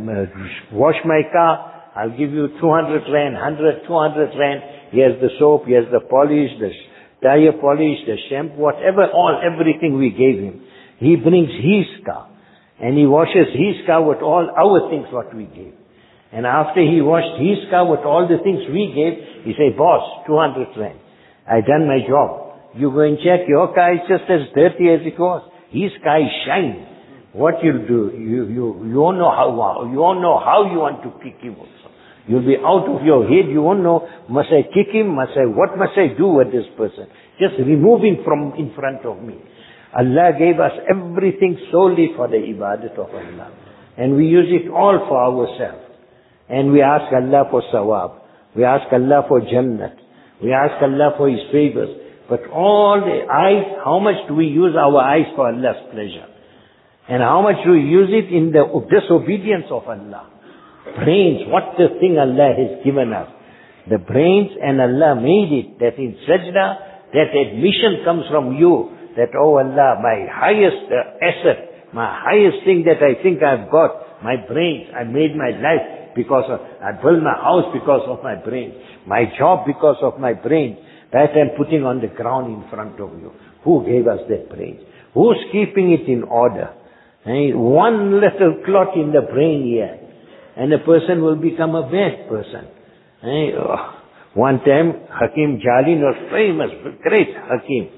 wash my car, I'll give you two hundred rand, one hundred, two hundred rand. Here's the soap, here's the polish, the tire polish, the shampoo, whatever, all, everything we gave him. He brings his car. And he washes his car with all our things what we gave. And after he washed his car with all the things we gave, he say, boss, two hundred rand. I done my job. You go and check, your car is just as dirty as it was. His car is shining. What you'll do, you, you, you won't know how, you won't know how you want to kick him also. You'll be out of your head, you won't know, must I kick him, must I, what must I do with this person? Just remove him from in front of me. Allah gave us everything solely for the ibadat of Allah. And we use it all for ourselves. And we ask Allah for sawab. We ask Allah for jannat. We ask Allah for His favors. But all the eyes, how much do we use our eyes for Allah's pleasure? And how much do we use it in the disobedience of Allah? Brains, what the thing Allah has given us. The brains, and Allah made it that in sajda, that admission comes from you. That, oh Allah, my highest uh, asset, my highest thing that I think I've got, my brains, I made my life because of, I built my house because of my brains, my job because of my brains, that I'm putting on the ground in front of you. Who gave us that brains? Who's keeping it in order? Eh? One little clot in the brain here, and a person will become a bad person. Eh? Oh. One time, Hakim Jalin was famous, great Hakim.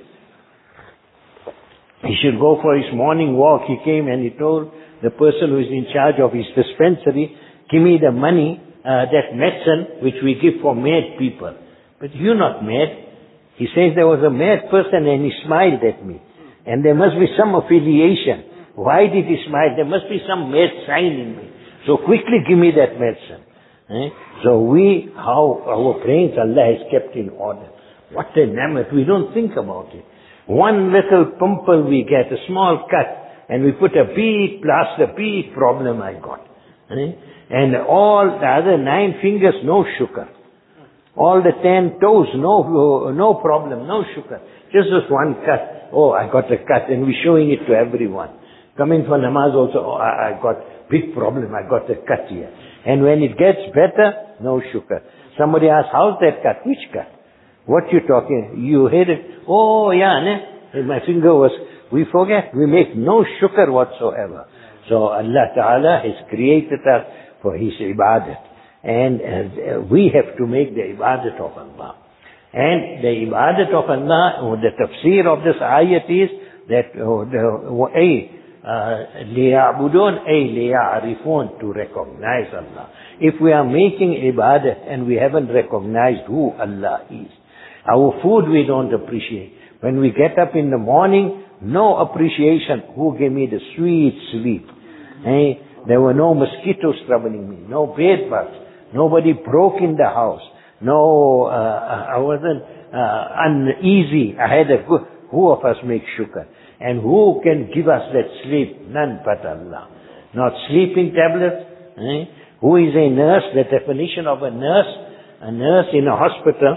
He should go for his morning walk. He came and he told the person who is in charge of his dispensary, give me the money, uh, that medicine which we give for mad people. But you're not mad. He says there was a mad person and he smiled at me. And there must be some affiliation. Why did he smile? There must be some mad sign in me. So quickly give me that medicine. Eh? So we, how our brains Allah has kept in order. What a ni'mat. We don't think about it. One little pimple we get, a small cut, and we put a big plaster, big problem I got. Eh? And all the other nine fingers, no sugar. All the ten toes, no no problem, no sugar. Just this one cut. oh, I got a cut, and we're showing it to everyone. Coming for namaz also, oh, I, I got big problem, I got a cut here. And when it gets better, no shukr. Somebody asks, how's that cut? Which cut? What you talking? You hit it. Oh, yeah, ne? My finger was, we forget. We make no shukr whatsoever. So Allah Ta'ala has created us for His ibadat. And uh, we have to make the ibadat of Allah. And the ibadat of Allah, or the tafsir of this ayat is that, oh, the, a, لِيَعْبُدُونَ أي لِيَعْرِفُونَ, to recognize Allah. If we are making ibadat and we haven't recognized who Allah is, our food we don't appreciate. When we get up in the morning, no appreciation. Who gave me the sweet sleep? Eh? There were no mosquitoes troubling me, no bed bugs, nobody broke in the house, no, uh, I wasn't uh, uneasy. I had a good, who of us makes shukr? And who can give us that sleep? None but Allah. Not sleeping tablets. Eh? Who is a nurse? The definition of a nurse, a nurse in a hospital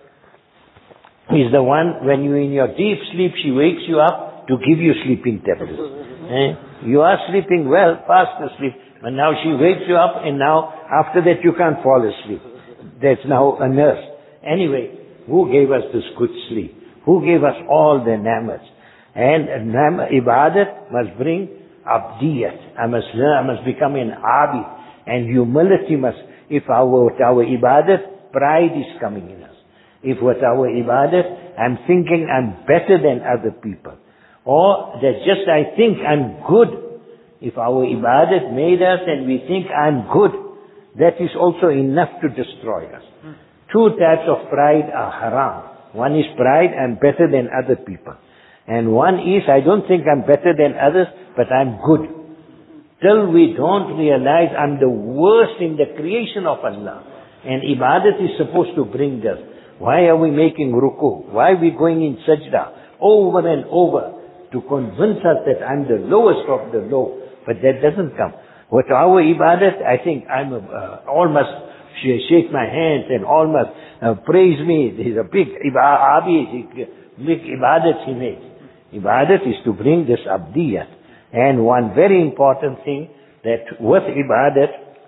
is the one, when you're in your deep sleep, she wakes you up to give you sleeping tablets. Eh? You are sleeping well, fast asleep, but now she wakes you up, and now after that you can't fall asleep. That's now a nurse. Anyway, who gave us this good sleep? Who gave us all the ni'mats? And nam, ibadat must bring abdiyat. I must learn, I must become an abid. And humility must, if our, with our ibadat, pride is coming in us. If with our ibadat, I'm thinking I'm better than other people. Or that just I think I'm good. If our ibadat made us and we think I'm good, that is also enough to destroy us. Hmm. Two types of pride are haram. One is pride, I'm better than other people. And one is, I don't think I'm better than others, but I'm good. Till we don't realize I'm the worst in the creation of Allah. And ibadat is supposed to bring us. Why are we making ruku? Why are we going in sajda? Over and over. To convince us that I'm the lowest of the low. But that doesn't come. With our ibadat, I think I'm a, uh, all must shake my hands and all must uh, praise me. There's a big ibadat, big ibadat he makes. Ibadat is to bring this abdiyat. And one very important thing, that with ibadat,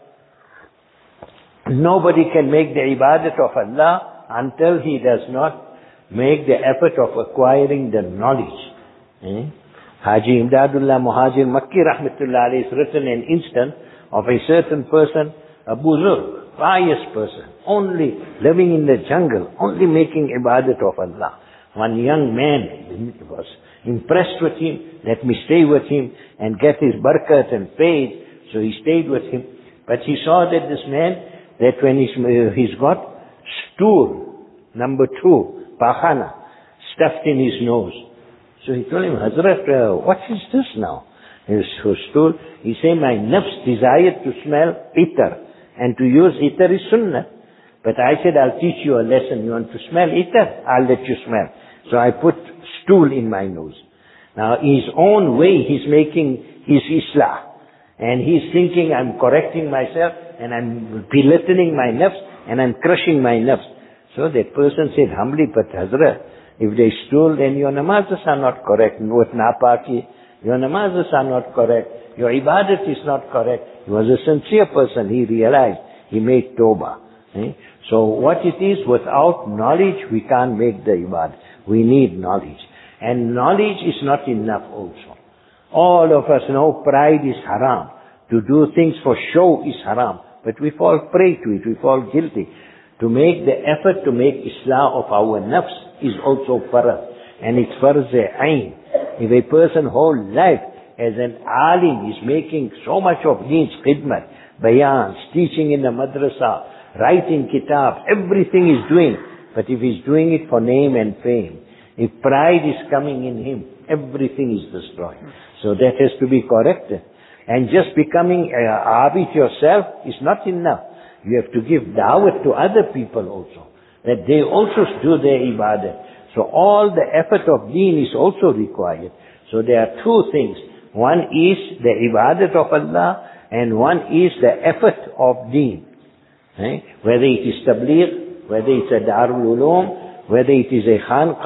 nobody can make the ibadat of Allah until he does not make the effort of acquiring the knowledge. Eh? Haji Imdadullah Muhajir Makki Rahmatullah alayhi has written an instance of a certain person, a buzurg, pious person, only living in the jungle, only making ibadat of Allah. One young man was impressed with him, let me stay with him and get his barakat and paid. So he stayed with him. But he saw that this man, that when he's, uh, he's got stool, number two, pakhana, stuffed in his nose. So he told him, Hazrat, uh, what is this now? His stool. He said, my nafs desired to smell itar. And to use itar is sunnah. But I said, I'll teach you a lesson. You want to smell itar? I'll let you smell. So I put stool in my nose. Now, his own way, he's making his islah. And he's thinking, I'm correcting myself, and I'm belittling my nafs, and I'm crushing my nafs. So that person said humbly, but Hazrat, if they stool, then your namazes are not correct. With napaki, your namazes are not correct. Your ibadat is not correct. He was a sincere person. He realized. He made tawbah. Eh? So what it is, without knowledge, we can't make the ibadat. We need knowledge. And knowledge is not enough also. All of us know pride is haram. To do things for show is haram. But we fall prey to it. We fall guilty. To make the effort to make islah of our nafs is also farz. And it's farz-e-ain. If a person whole life as an alim is making so much of needs, khidmat, bayans, teaching in the madrasa, writing kitab, everything is doing. But if he's doing it for name and fame, if pride is coming in him, everything is destroyed. So that has to be corrected. And just becoming uh, abid yourself is not enough. You have to give da'wat to other people also, that they also do their ibadah. So all the effort of deen is also required. So there are two things. One is the ibadat of Allah, and one is the effort of deen. Eh? Whether it is tabligh, whether it's a darul ulum, whether it is a khanqa,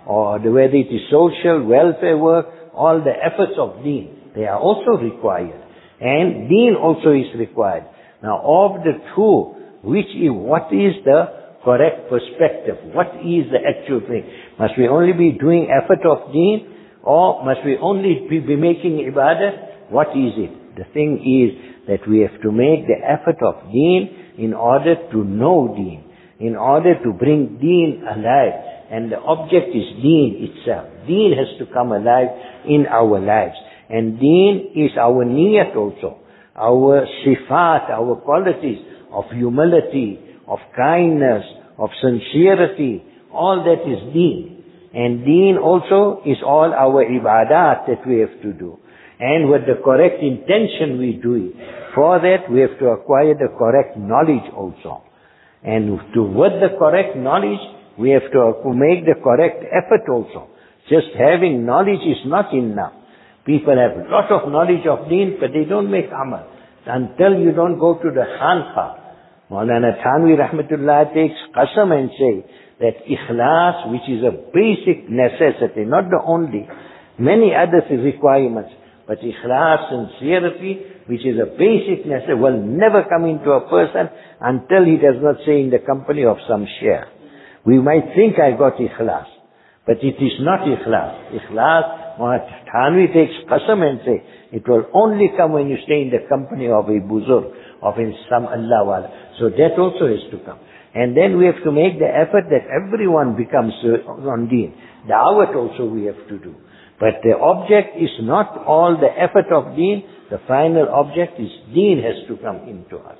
or the, whether it is social, welfare work, all the efforts of deen, they are also required. And deen also is required. Now of the two, which is, what is the correct perspective? What is the actual thing? Must we only be doing effort of deen, or must we only be, be making ibadah? What is it? The thing is that we have to make the effort of deen in order to know deen, in order to bring deen alive. And the object is deen itself. Deen has to come alive in our lives. And deen is our niyat also, our sifat, our qualities of humility, of kindness, of sincerity. All that is deen. And deen also is all our ibadat that we have to do. And with the correct intention we do it. For that we have to acquire the correct knowledge also. And to with the correct knowledge, we have to make the correct effort also. Just having knowledge is not enough. People have a lot of knowledge of deen, but they don't make amal. Until you don't go to the khanqah. Maulana Thanvi Rahmatullah takes qasam and say that ikhlas, which is a basic necessity, not the only, many other requirements, but ikhlas, sincerity, which is a basic necessity, will never come into a person until he does not say in the company of some share. We might think I got ikhlas, but it is not ikhlas. Ikhlas, Thanvi takes qasam and say, it will only come when you stay in the company of a buzurg, of in some Allah wala. So that also has to come. And then we have to make the effort that everyone becomes on deen. Da'wat also we have to do. But the object is not all the effort of deen. The final object is deen has to come into us.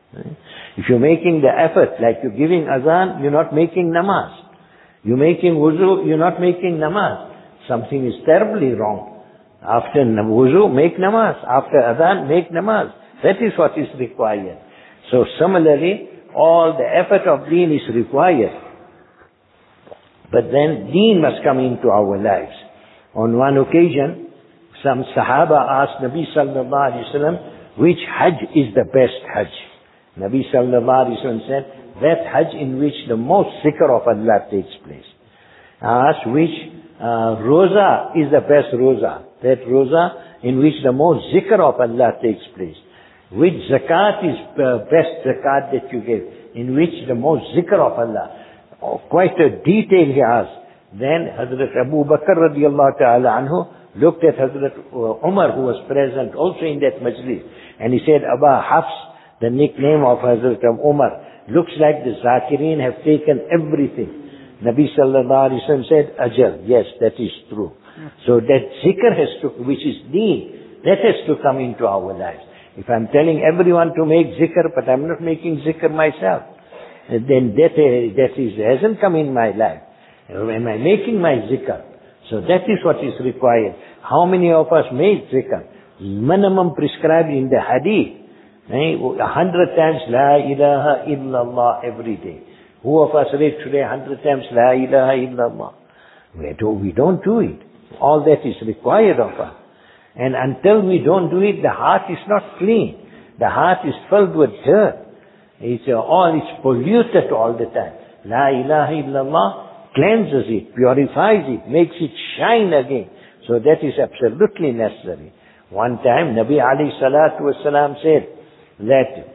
If you're making the effort, like you're giving azan, you're not making namaz. You're making wuzu, you're not making namaz. Something is terribly wrong. After wuzu, make namaz. After adhan, make namaz. That is what is required. So similarly, all the effort of deen is required. But then deen must come into our lives. On one occasion, some Sahaba asked Nabi sallallahu alaihi wasallam, which Hajj is the best Hajj? Nabi sallallahu alaihi wasallam said, that Hajj in which the most zikr of Allah takes place. Asked which uh, Roza is the best Roza? That Roza in which the most zikr of Allah takes place. Which zakat is the best zakat that you give, in which the most zikr of Allah. Oh, quite a detail he asked. Then Hazrat Abu Bakr radiallahu ta'ala anhu looked at Hazrat Umar, who was present also in that majlis, and he said, Aba Hafs, the nickname of Hazrat Umar, looks like the Zakirin have taken everything. Nabi sallallahu alaihi wasallam said, Ajal, yes, that is true. So that zikr has to, which is deen, that has to come into our lives. If I'm telling everyone to make zikr, but I'm not making zikr myself, then that, that is, hasn't come in my life. Am I making my zikr? So that is what is required. How many of us make zikr? Minimum prescribed in the hadith. A hundred times La ilaha illallah every day. Who of us read today a hundred times La ilaha illallah? We don't, we don't do it. All that is required of us. And until we don't do it, the heart is not clean. The heart is filled with dirt. It's uh, all, it's polluted all the time. La ilaha illallah cleanses it, purifies it, makes it shine again. So that is absolutely necessary. One time, Nabi alayhi salatu wasalam said that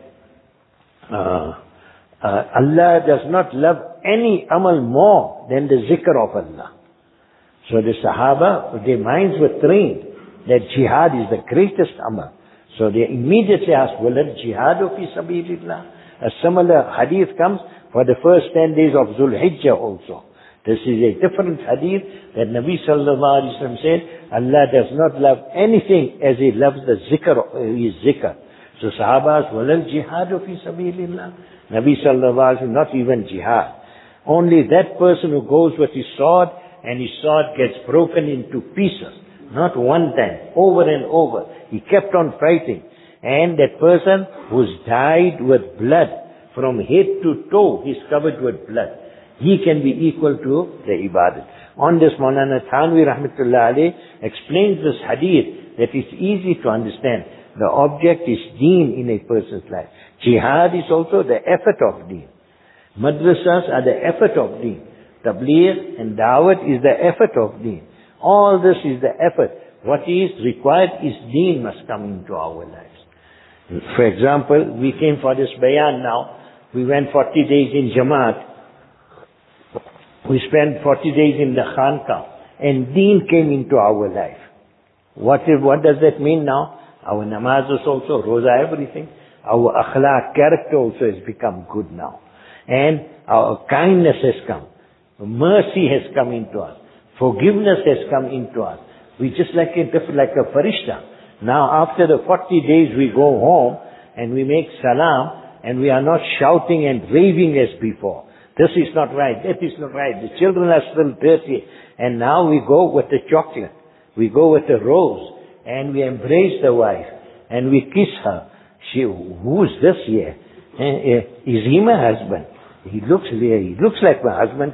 uh, uh, Allah does not love any amal more than the zikr of Allah. So the Sahaba, their minds were trained that jihad is the greatest amal. So they immediately asked, well, let jihad fi sabilillah. A similar hadith comes for the first ten days of Dhul Hijjah also. This is a different hadith that Nabi sallallahu alaihi wasallam said, Allah does not love anything as He loves the zikr, His zikr. So Sahaba asked, well, let jihad fi sabilillah. Nabi sallallahu alaihi wasallam, not even jihad. Only that person who goes with his sword and his sword gets broken into pieces. Not one time, over and over. He kept on fighting. And that person who's dyed with blood, from head to toe, he's covered with blood. He can be equal to the ibadat. On this, Maulana Thanvi Rahmatullah alayh explains this hadith that it's easy to understand. The object is deen in a person's life. Jihad is also the effort of deen. Madrasas are the effort of deen. Tabligh and Dawat is the effort of deen. All this is the effort. What is required is deen must come into our lives. For example, we came for this bayan now. We went forty days in Jamaat. We spent forty days in the Khanqah. And deen came into our life. What, is, what does that mean now? Our namazes also, roza, everything. Our akhlaq, character also has become good now. And our kindness has come. Mercy has come into us. Forgiveness has come into us. We just like a, like a farishta. Now after the forty days we go home and we make salam and we are not shouting and raving as before. This is not right, that is not right. The children are still dirty. And now we go with the chocolate. We go with the rose. And we embrace the wife. And we kiss her. She, who's this here? Is he my husband? He looks he looks like my husband.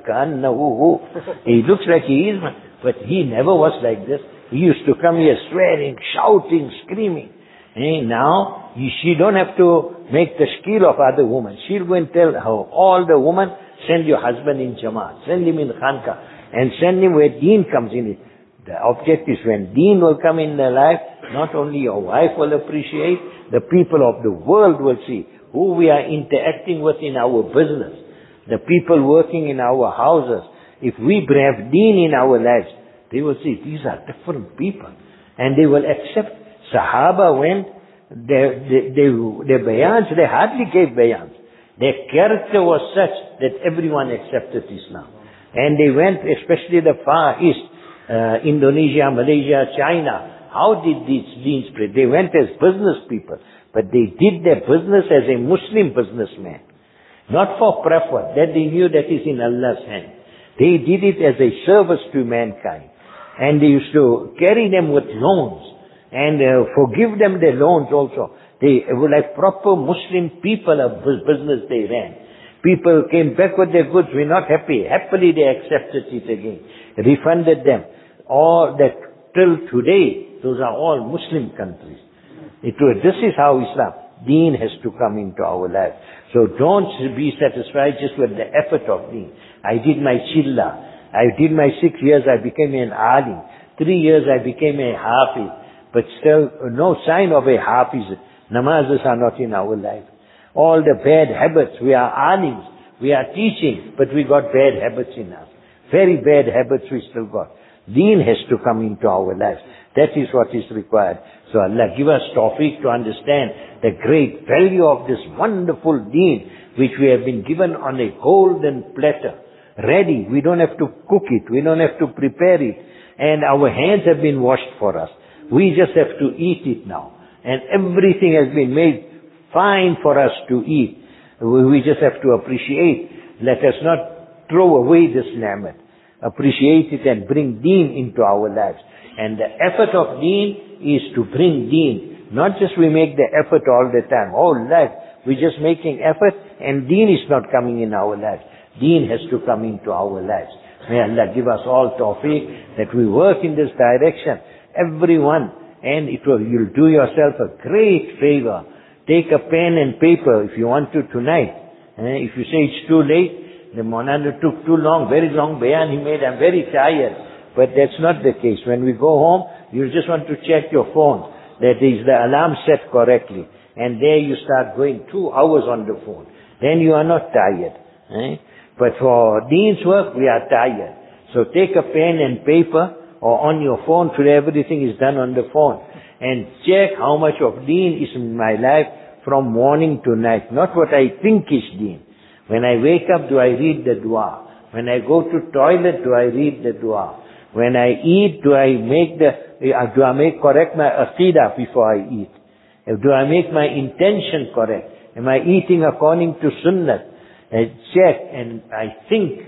He looks like he is my, but he never was like this. He used to come here swearing, shouting, screaming. And now she don't have to make the skill of other women. She'll go and tell her, all the women, send your husband in Jamaat, send him in Khanqah, and send him where deen comes in it. The object is when deen will come in their life, not only your wife will appreciate, the people of the world will see who we are interacting with in our business, the people working in our houses. If we have deen in our lives, they will see these are different people. And they will accept. Sahaba went, their, their, their bayans, they hardly gave bayans. Their character was such that everyone accepted Islam. And they went, especially the Far East, uh, Indonesia, Malaysia, China. How did these deens spread? They went as business people, but they did their business as a Muslim businessman. Not for preference, that they knew that is in Allah's hand. They did it as a service to mankind. And they used to carry them with loans and uh, forgive them their loans also. They were like proper Muslim people of business they ran. People came back with their goods, were not happy. Happily they accepted it again. Refunded them. All that till today, those are all Muslim countries. It was, this is how Islam, deen has to come into our life. So don't be satisfied just with the effort of deen. I did my chilla. I did my six years, I became an alim. Three years I became a hafiz. But still, no sign of a hafiz. Namazes are not in our life. All the bad habits, we are alims, we are teaching, but we got bad habits in us. Very bad habits we still got. Deen has to come into our lives. That is what is required. So Allah give us tawfiq to understand the great value of this wonderful deen, which we have been given on a golden platter. Ready. We don't have to cook it. We don't have to prepare it. And our hands have been washed for us. We just have to eat it now. And everything has been made fine for us to eat. We just have to appreciate. Let us not throw away this ni'mat. Appreciate it and bring deen into our lives. And the effort of deen is to bring deen. Not just we make the effort all the time. All life. We're just making effort and deen is not coming in our lives. Deen has to come into our lives. May Allah give us all tawfiq that we work in this direction. Everyone. And it will, you'll do yourself a great favor. Take a pen and paper if you want to tonight. Eh, if you say it's too late, the Monana took too long, very long bayan he made, I'm very tired. But that's not the case. When we go home, you just want to check your phone. That is the alarm set correctly. And there you start going two hours on the phone. Then you are not tired. Eh? But for deen's work, we are tired. So take a pen and paper or on your phone. Today everything is done on the phone. And check how much of deen is in my life from morning to night. Not what I think is deen. When I wake up, do I read the dua? When I go to toilet, do I read the dua? When I eat, do I make the, do I make correct my aqidah before I eat? Do I make my intention correct? Am I eating according to sunnah? I check, and I think,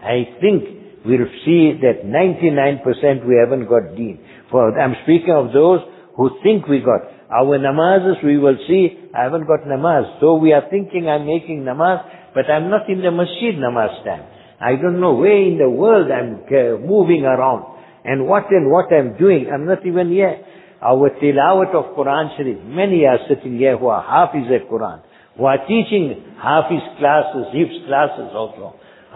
I think we'll see that ninety-nine percent we haven't got deen. For I'm speaking of those who think we got. Our namazes, we will see, I haven't got namaz. So we are thinking I'm making namaz, but I'm not in the masjid namaz time. I don't know where in the world I'm uh, moving around. And what and what I'm doing, I'm not even here. Our tilawat of Quran Sharif, many are sitting here who are hafiz at Quran, who are teaching hafiz classes, hifz classes also.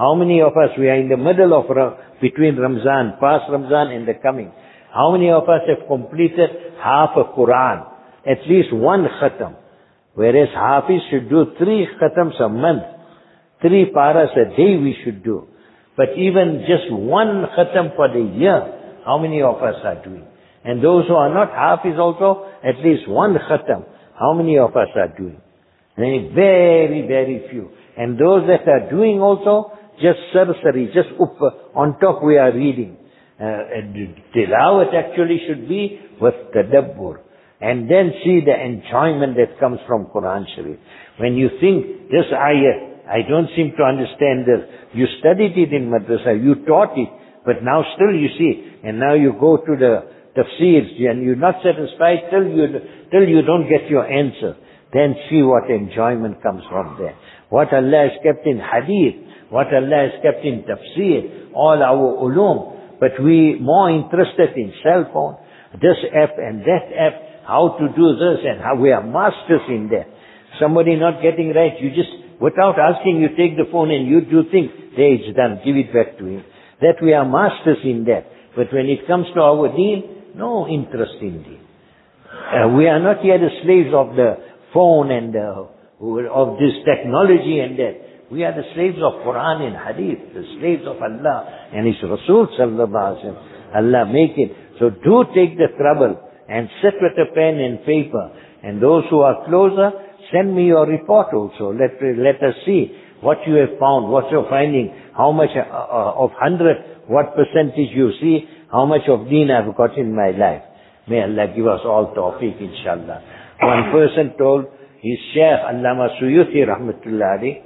How many of us, we are in the middle of, between Ramzan, past Ramzan and the coming. How many of us have completed half a Quran? At least one khatam. Whereas Hafiz should do three khatams a month. Three paras a day we should do. But even just one khatam for the year, how many of us are doing? And those who are not Hafiz also, at least one khatam. How many of us are doing? Very, very few. And those that are doing also, just sorcery, just up, on top we are reading. Uh, tilawat actually should be with tadabbur. And then see the enjoyment that comes from Quran Sharif. When you think, this ayah, I don't seem to understand this. You studied it in madrasa, you taught it, but now still you see, and now you go to the tafsirs, and you're not satisfied till you, till you don't get your answer. Then see what enjoyment comes from there. What Allah has kept in hadith, what Allah has kept in tafsir, all our ulum. But we more interested in cell phone, this app and that app, how to do this and how we are masters in that. Somebody not getting right, you just, without asking, you take the phone and you do things. There, it's done. Give it back to him. That we are masters in that. But when it comes to our deen, no interest in deen. Uh, we are not yet the slaves of the phone and uh, of this technology and that. We are the slaves of Quran and Hadith, the slaves of Allah and His Rasul sallallahu alaihi wasallam. Allah make it. So do take the trouble and sit with a pen and paper. And those who are closer, send me your report also. Let, let us see what you have found, what you're finding, how much uh, uh, of hundred, what percentage you see, how much of deen I've got in my life. May Allah give us all tawfiq, inshallah. One person told his Shaykh, Allama Suyuti rahmatullah alayhi,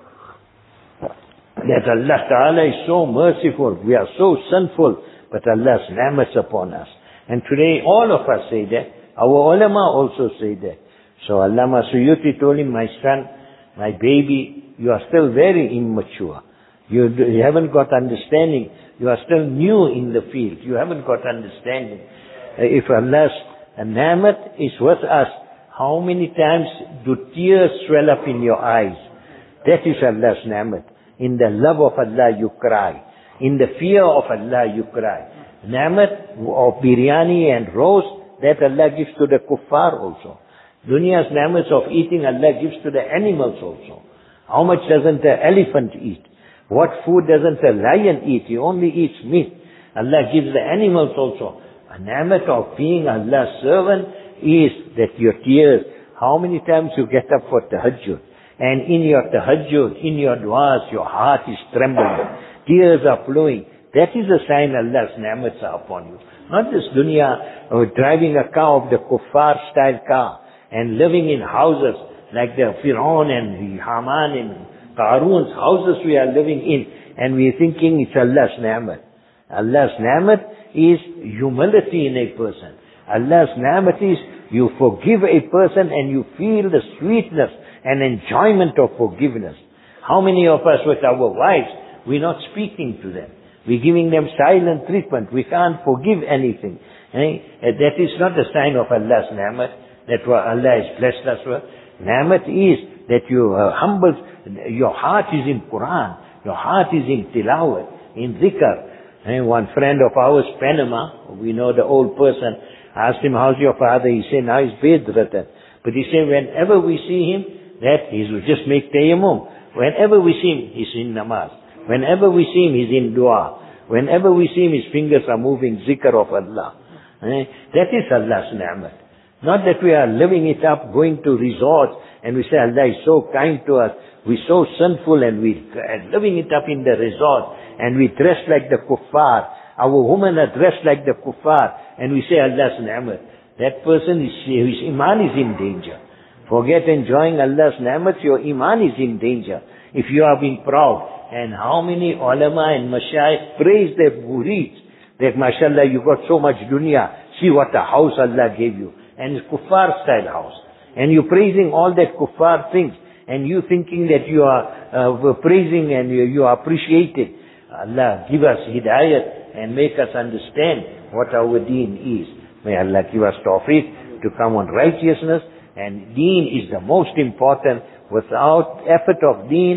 that Allah Ta'ala is so merciful. We are so sinful, but Allah's ni'mats upon us. And today all of us say that. Our ulama also say that. So Allama Suyuti told him, my son, my baby, you are still very immature. You, you haven't got understanding. You are still new in the field. You haven't got understanding. Uh, if Allah's ni'mat is with us, how many times do tears swell up in your eyes? That is Allah's ni'mat. In the love of Allah you cry. In the fear of Allah you cry. Ni'mat of biryani and roast, that Allah gives to the kuffar also. Dunya's ni'mats of eating, Allah gives to the animals also. How much doesn't the elephant eat? What food doesn't the lion eat? He only eats meat. Allah gives the animals also. A ni'mat of being Allah's servant is that your tears, how many times you get up for tahajjud, and in your tahajjud, in your du'as, your heart is trembling, tears are flowing. That is a sign Allah's ni'mats are upon you. Not this dunya, or driving a car of the kuffar style car, and living in houses like the Fir'aun and the Haman and Qarun's houses we are living in, and we are thinking it's Allah's ni'mat. Allah's ni'mat is humility in a person. Allah's ni'mat is you forgive a person and you feel the sweetness and enjoyment of forgiveness. How many of us with our wives, we're not speaking to them. We're giving them silent treatment. We can't forgive anything. Eh? That is not a sign of Allah's ni'mat, that Allah has blessed us with. Ni'mat is that you are humble, your heart is in Quran, your heart is in tilawat, in dhikr. And one friend of ours, Panama, we know the old person, asked him, how's your father? He said, now he's bedridden. But he said, whenever we see him, that he will just make tayammum. Whenever we see him, he's in namaz. Whenever we see him, he's in dua. Whenever we see him, his fingers are moving zikr of Allah. Eh? That is Allah's ni'mat. Not that we are living it up, going to resorts, and we say Allah is so kind to us. We're so sinful and we're living it up in the resort, and we dress like the kuffar. Our women are dressed like the kuffar, and we say Allah's ni'mat. That person, is, his iman is in danger. Forget enjoying Allah's ni'mat, your iman is in danger. If you are being proud. And how many ulama and mashayikh praise their murids, that mashallah you got so much dunya, see what a house Allah gave you. And it's kuffar style house. And you're praising all that kuffar things, and you thinking that you are uh, praising and you, you are appreciated. Allah give us hidayat and make us understand what our deen is. May Allah give us tawfiq to come on righteousness, and deen is the most important. Without effort of deen,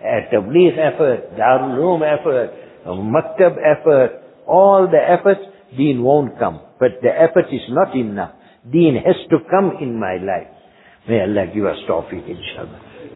Tabligh effort, Darul Uloom effort, Maktab effort, all the efforts, deen won't come. But the effort is not enough. Deen has to come in my life. May Allah give us tawfiq, inshallah.